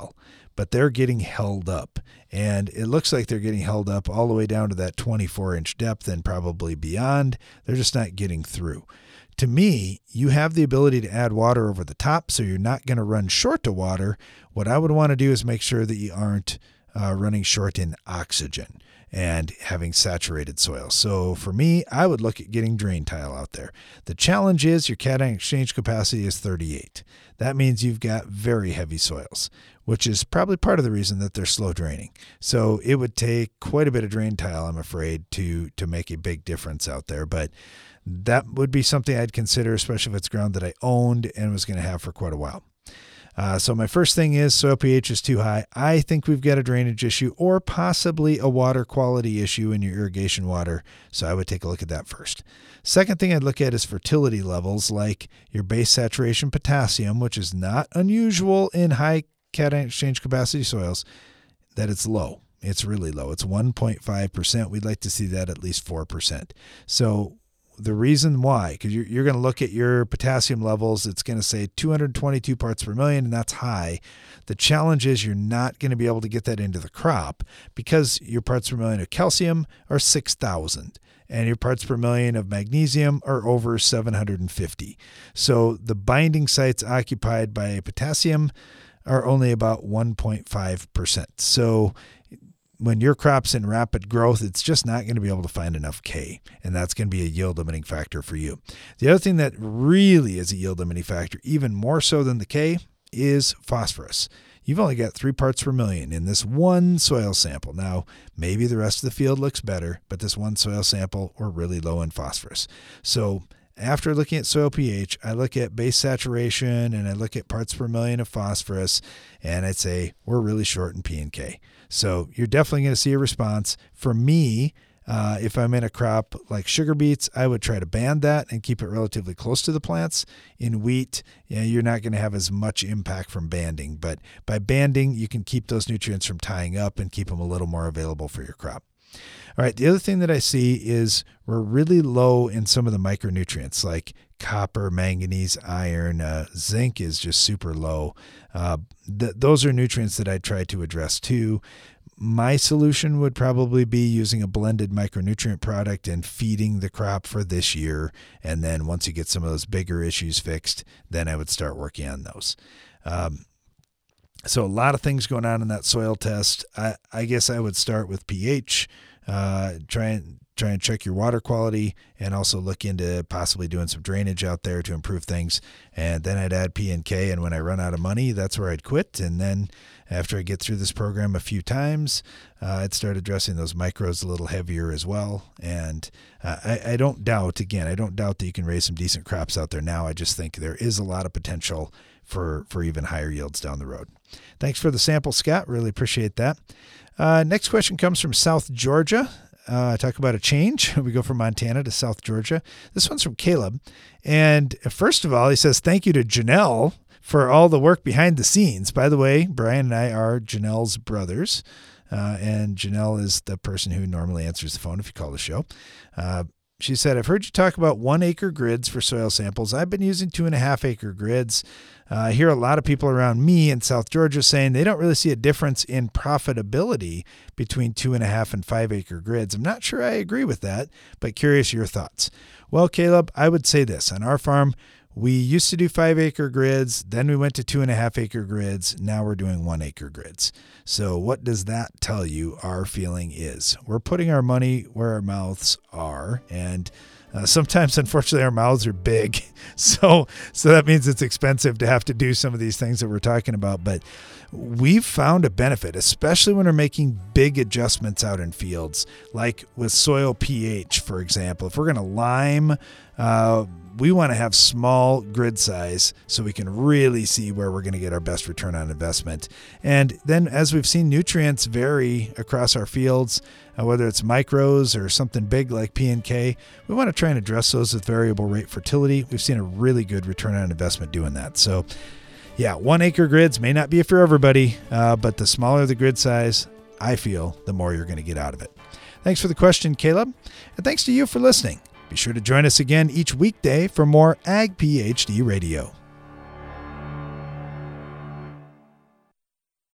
[SPEAKER 1] but they're getting held up. And it looks like they're getting held up all the way down to that twenty-four inch depth and probably beyond. They're just not getting through. To me, you have the ability to add water over the top, so you're not going to run short to water. What I would want to do is make sure that you aren't uh, running short in oxygen and having saturated soil. So for me, I would look at getting drain tile out there. The challenge is your cation exchange capacity is thirty-eight. That means you've got very heavy soils, which is probably part of the reason that they're slow draining. So it would take quite a bit of drain tile, I'm afraid, to to make a big difference out there. But that would be something I'd consider, especially if it's ground that I owned and was going to have for quite a while. Uh, so my first thing is soil pH is too high. I think we've got a drainage issue or possibly a water quality issue in your irrigation water. So I would take a look at that first. Second thing I'd look at is fertility levels, like your base saturation potassium, which is not unusual in high cation exchange capacity soils, that it's low. It's really low. It's one point five percent. We'd like to see that at least four percent. So the reason why, because you're, you're going to look at your potassium levels, it's going to say two hundred twenty-two parts per million, and that's high. The challenge is you're not going to be able to get that into the crop because your parts per million of calcium are six thousand, and your parts per million of magnesium are over seven hundred fifty. So the binding sites occupied by potassium are only about one point five percent. So when your crop's in rapid growth, it's just not going to be able to find enough K, and that's going to be a yield limiting factor for you. The other thing that really is a yield limiting factor, even more so than the K, is phosphorus. You've only got three parts per million in this one soil sample. Now, maybe the rest of the field looks better, but this one soil sample, we're really low in phosphorus. So after looking at soil pH, I look at base saturation and I look at parts per million of phosphorus, and I'd say we're really short in P and K. So you're definitely going to see a response. For me, uh, if I'm in a crop like sugar beets, I would try to band that and keep it relatively close to the plants. In wheat, yeah, you're not going to have as much impact from banding, but by banding, you can keep those nutrients from tying up and keep them a little more available for your crop. All right, the other thing that I see is we're really low in some of the micronutrients like copper, manganese, iron, uh, zinc is just super low. Uh, th- those are nutrients that I try to address too. My solution would probably be using a blended micronutrient product and feeding the crop for this year. And then once you get some of those bigger issues fixed, then I would start working on those. Um, so a lot of things going on in that soil test. I, I guess I would start with pH, uh, try and try and check your water quality, and also look into possibly doing some drainage out there to improve things. And then I'd add P and K, and when I run out of money, that's where I'd quit. And then after I get through this program a few times, uh, I'd start addressing those micros a little heavier as well. And uh, I, I don't doubt, again, I don't doubt that you can raise some decent crops out there now. I just think there is a lot of potential for, for even higher yields down the road. Thanks for the sample, Scott. Really appreciate that. Uh, next question comes from South Georgia. Uh, talk about a change. We go from Montana to South Georgia. This one's from Caleb. And first of all, he says, thank you to Janelle for all the work behind the scenes. By the way, Brian and I are Janelle's brothers. Uh, and Janelle is the person who normally answers the phone if you call the show. Uh, she said, I've heard you talk about one acre grids for soil samples. I've been using two and a half acre grids. Uh, I hear a lot of people around me in South Georgia saying they don't really see a difference in profitability between two and a half and five acre grids. I'm not sure I agree with that, but curious your thoughts. Well, Caleb, I would say this. On our farm, we used to do five acre grids. Then we went to two and a half acre grids. Now we're doing one acre grids. So what does that tell you our feeling is? We're putting our money where our mouths are, and Uh, sometimes, unfortunately, our mouths are big, so so that means it's expensive to have to do some of these things that we're talking about. But we've found a benefit, especially when we're making big adjustments out in fields, like with soil pH, for example. If we're going to lime, uh, we want to have small grid size so we can really see where we're going to get our best return on investment. And then as we've seen nutrients vary across our fields, uh, whether it's micros or something big like P and K, we want to try and address those with variable rate fertility. We've seen a really good return on investment doing that. So yeah, one acre grids may not be for everybody, uh, but the smaller the grid size, I feel, the more you're going to get out of it. Thanks for the question, Caleb. And thanks to you for listening. Be sure to join us again each weekday for more Ag PhD Radio.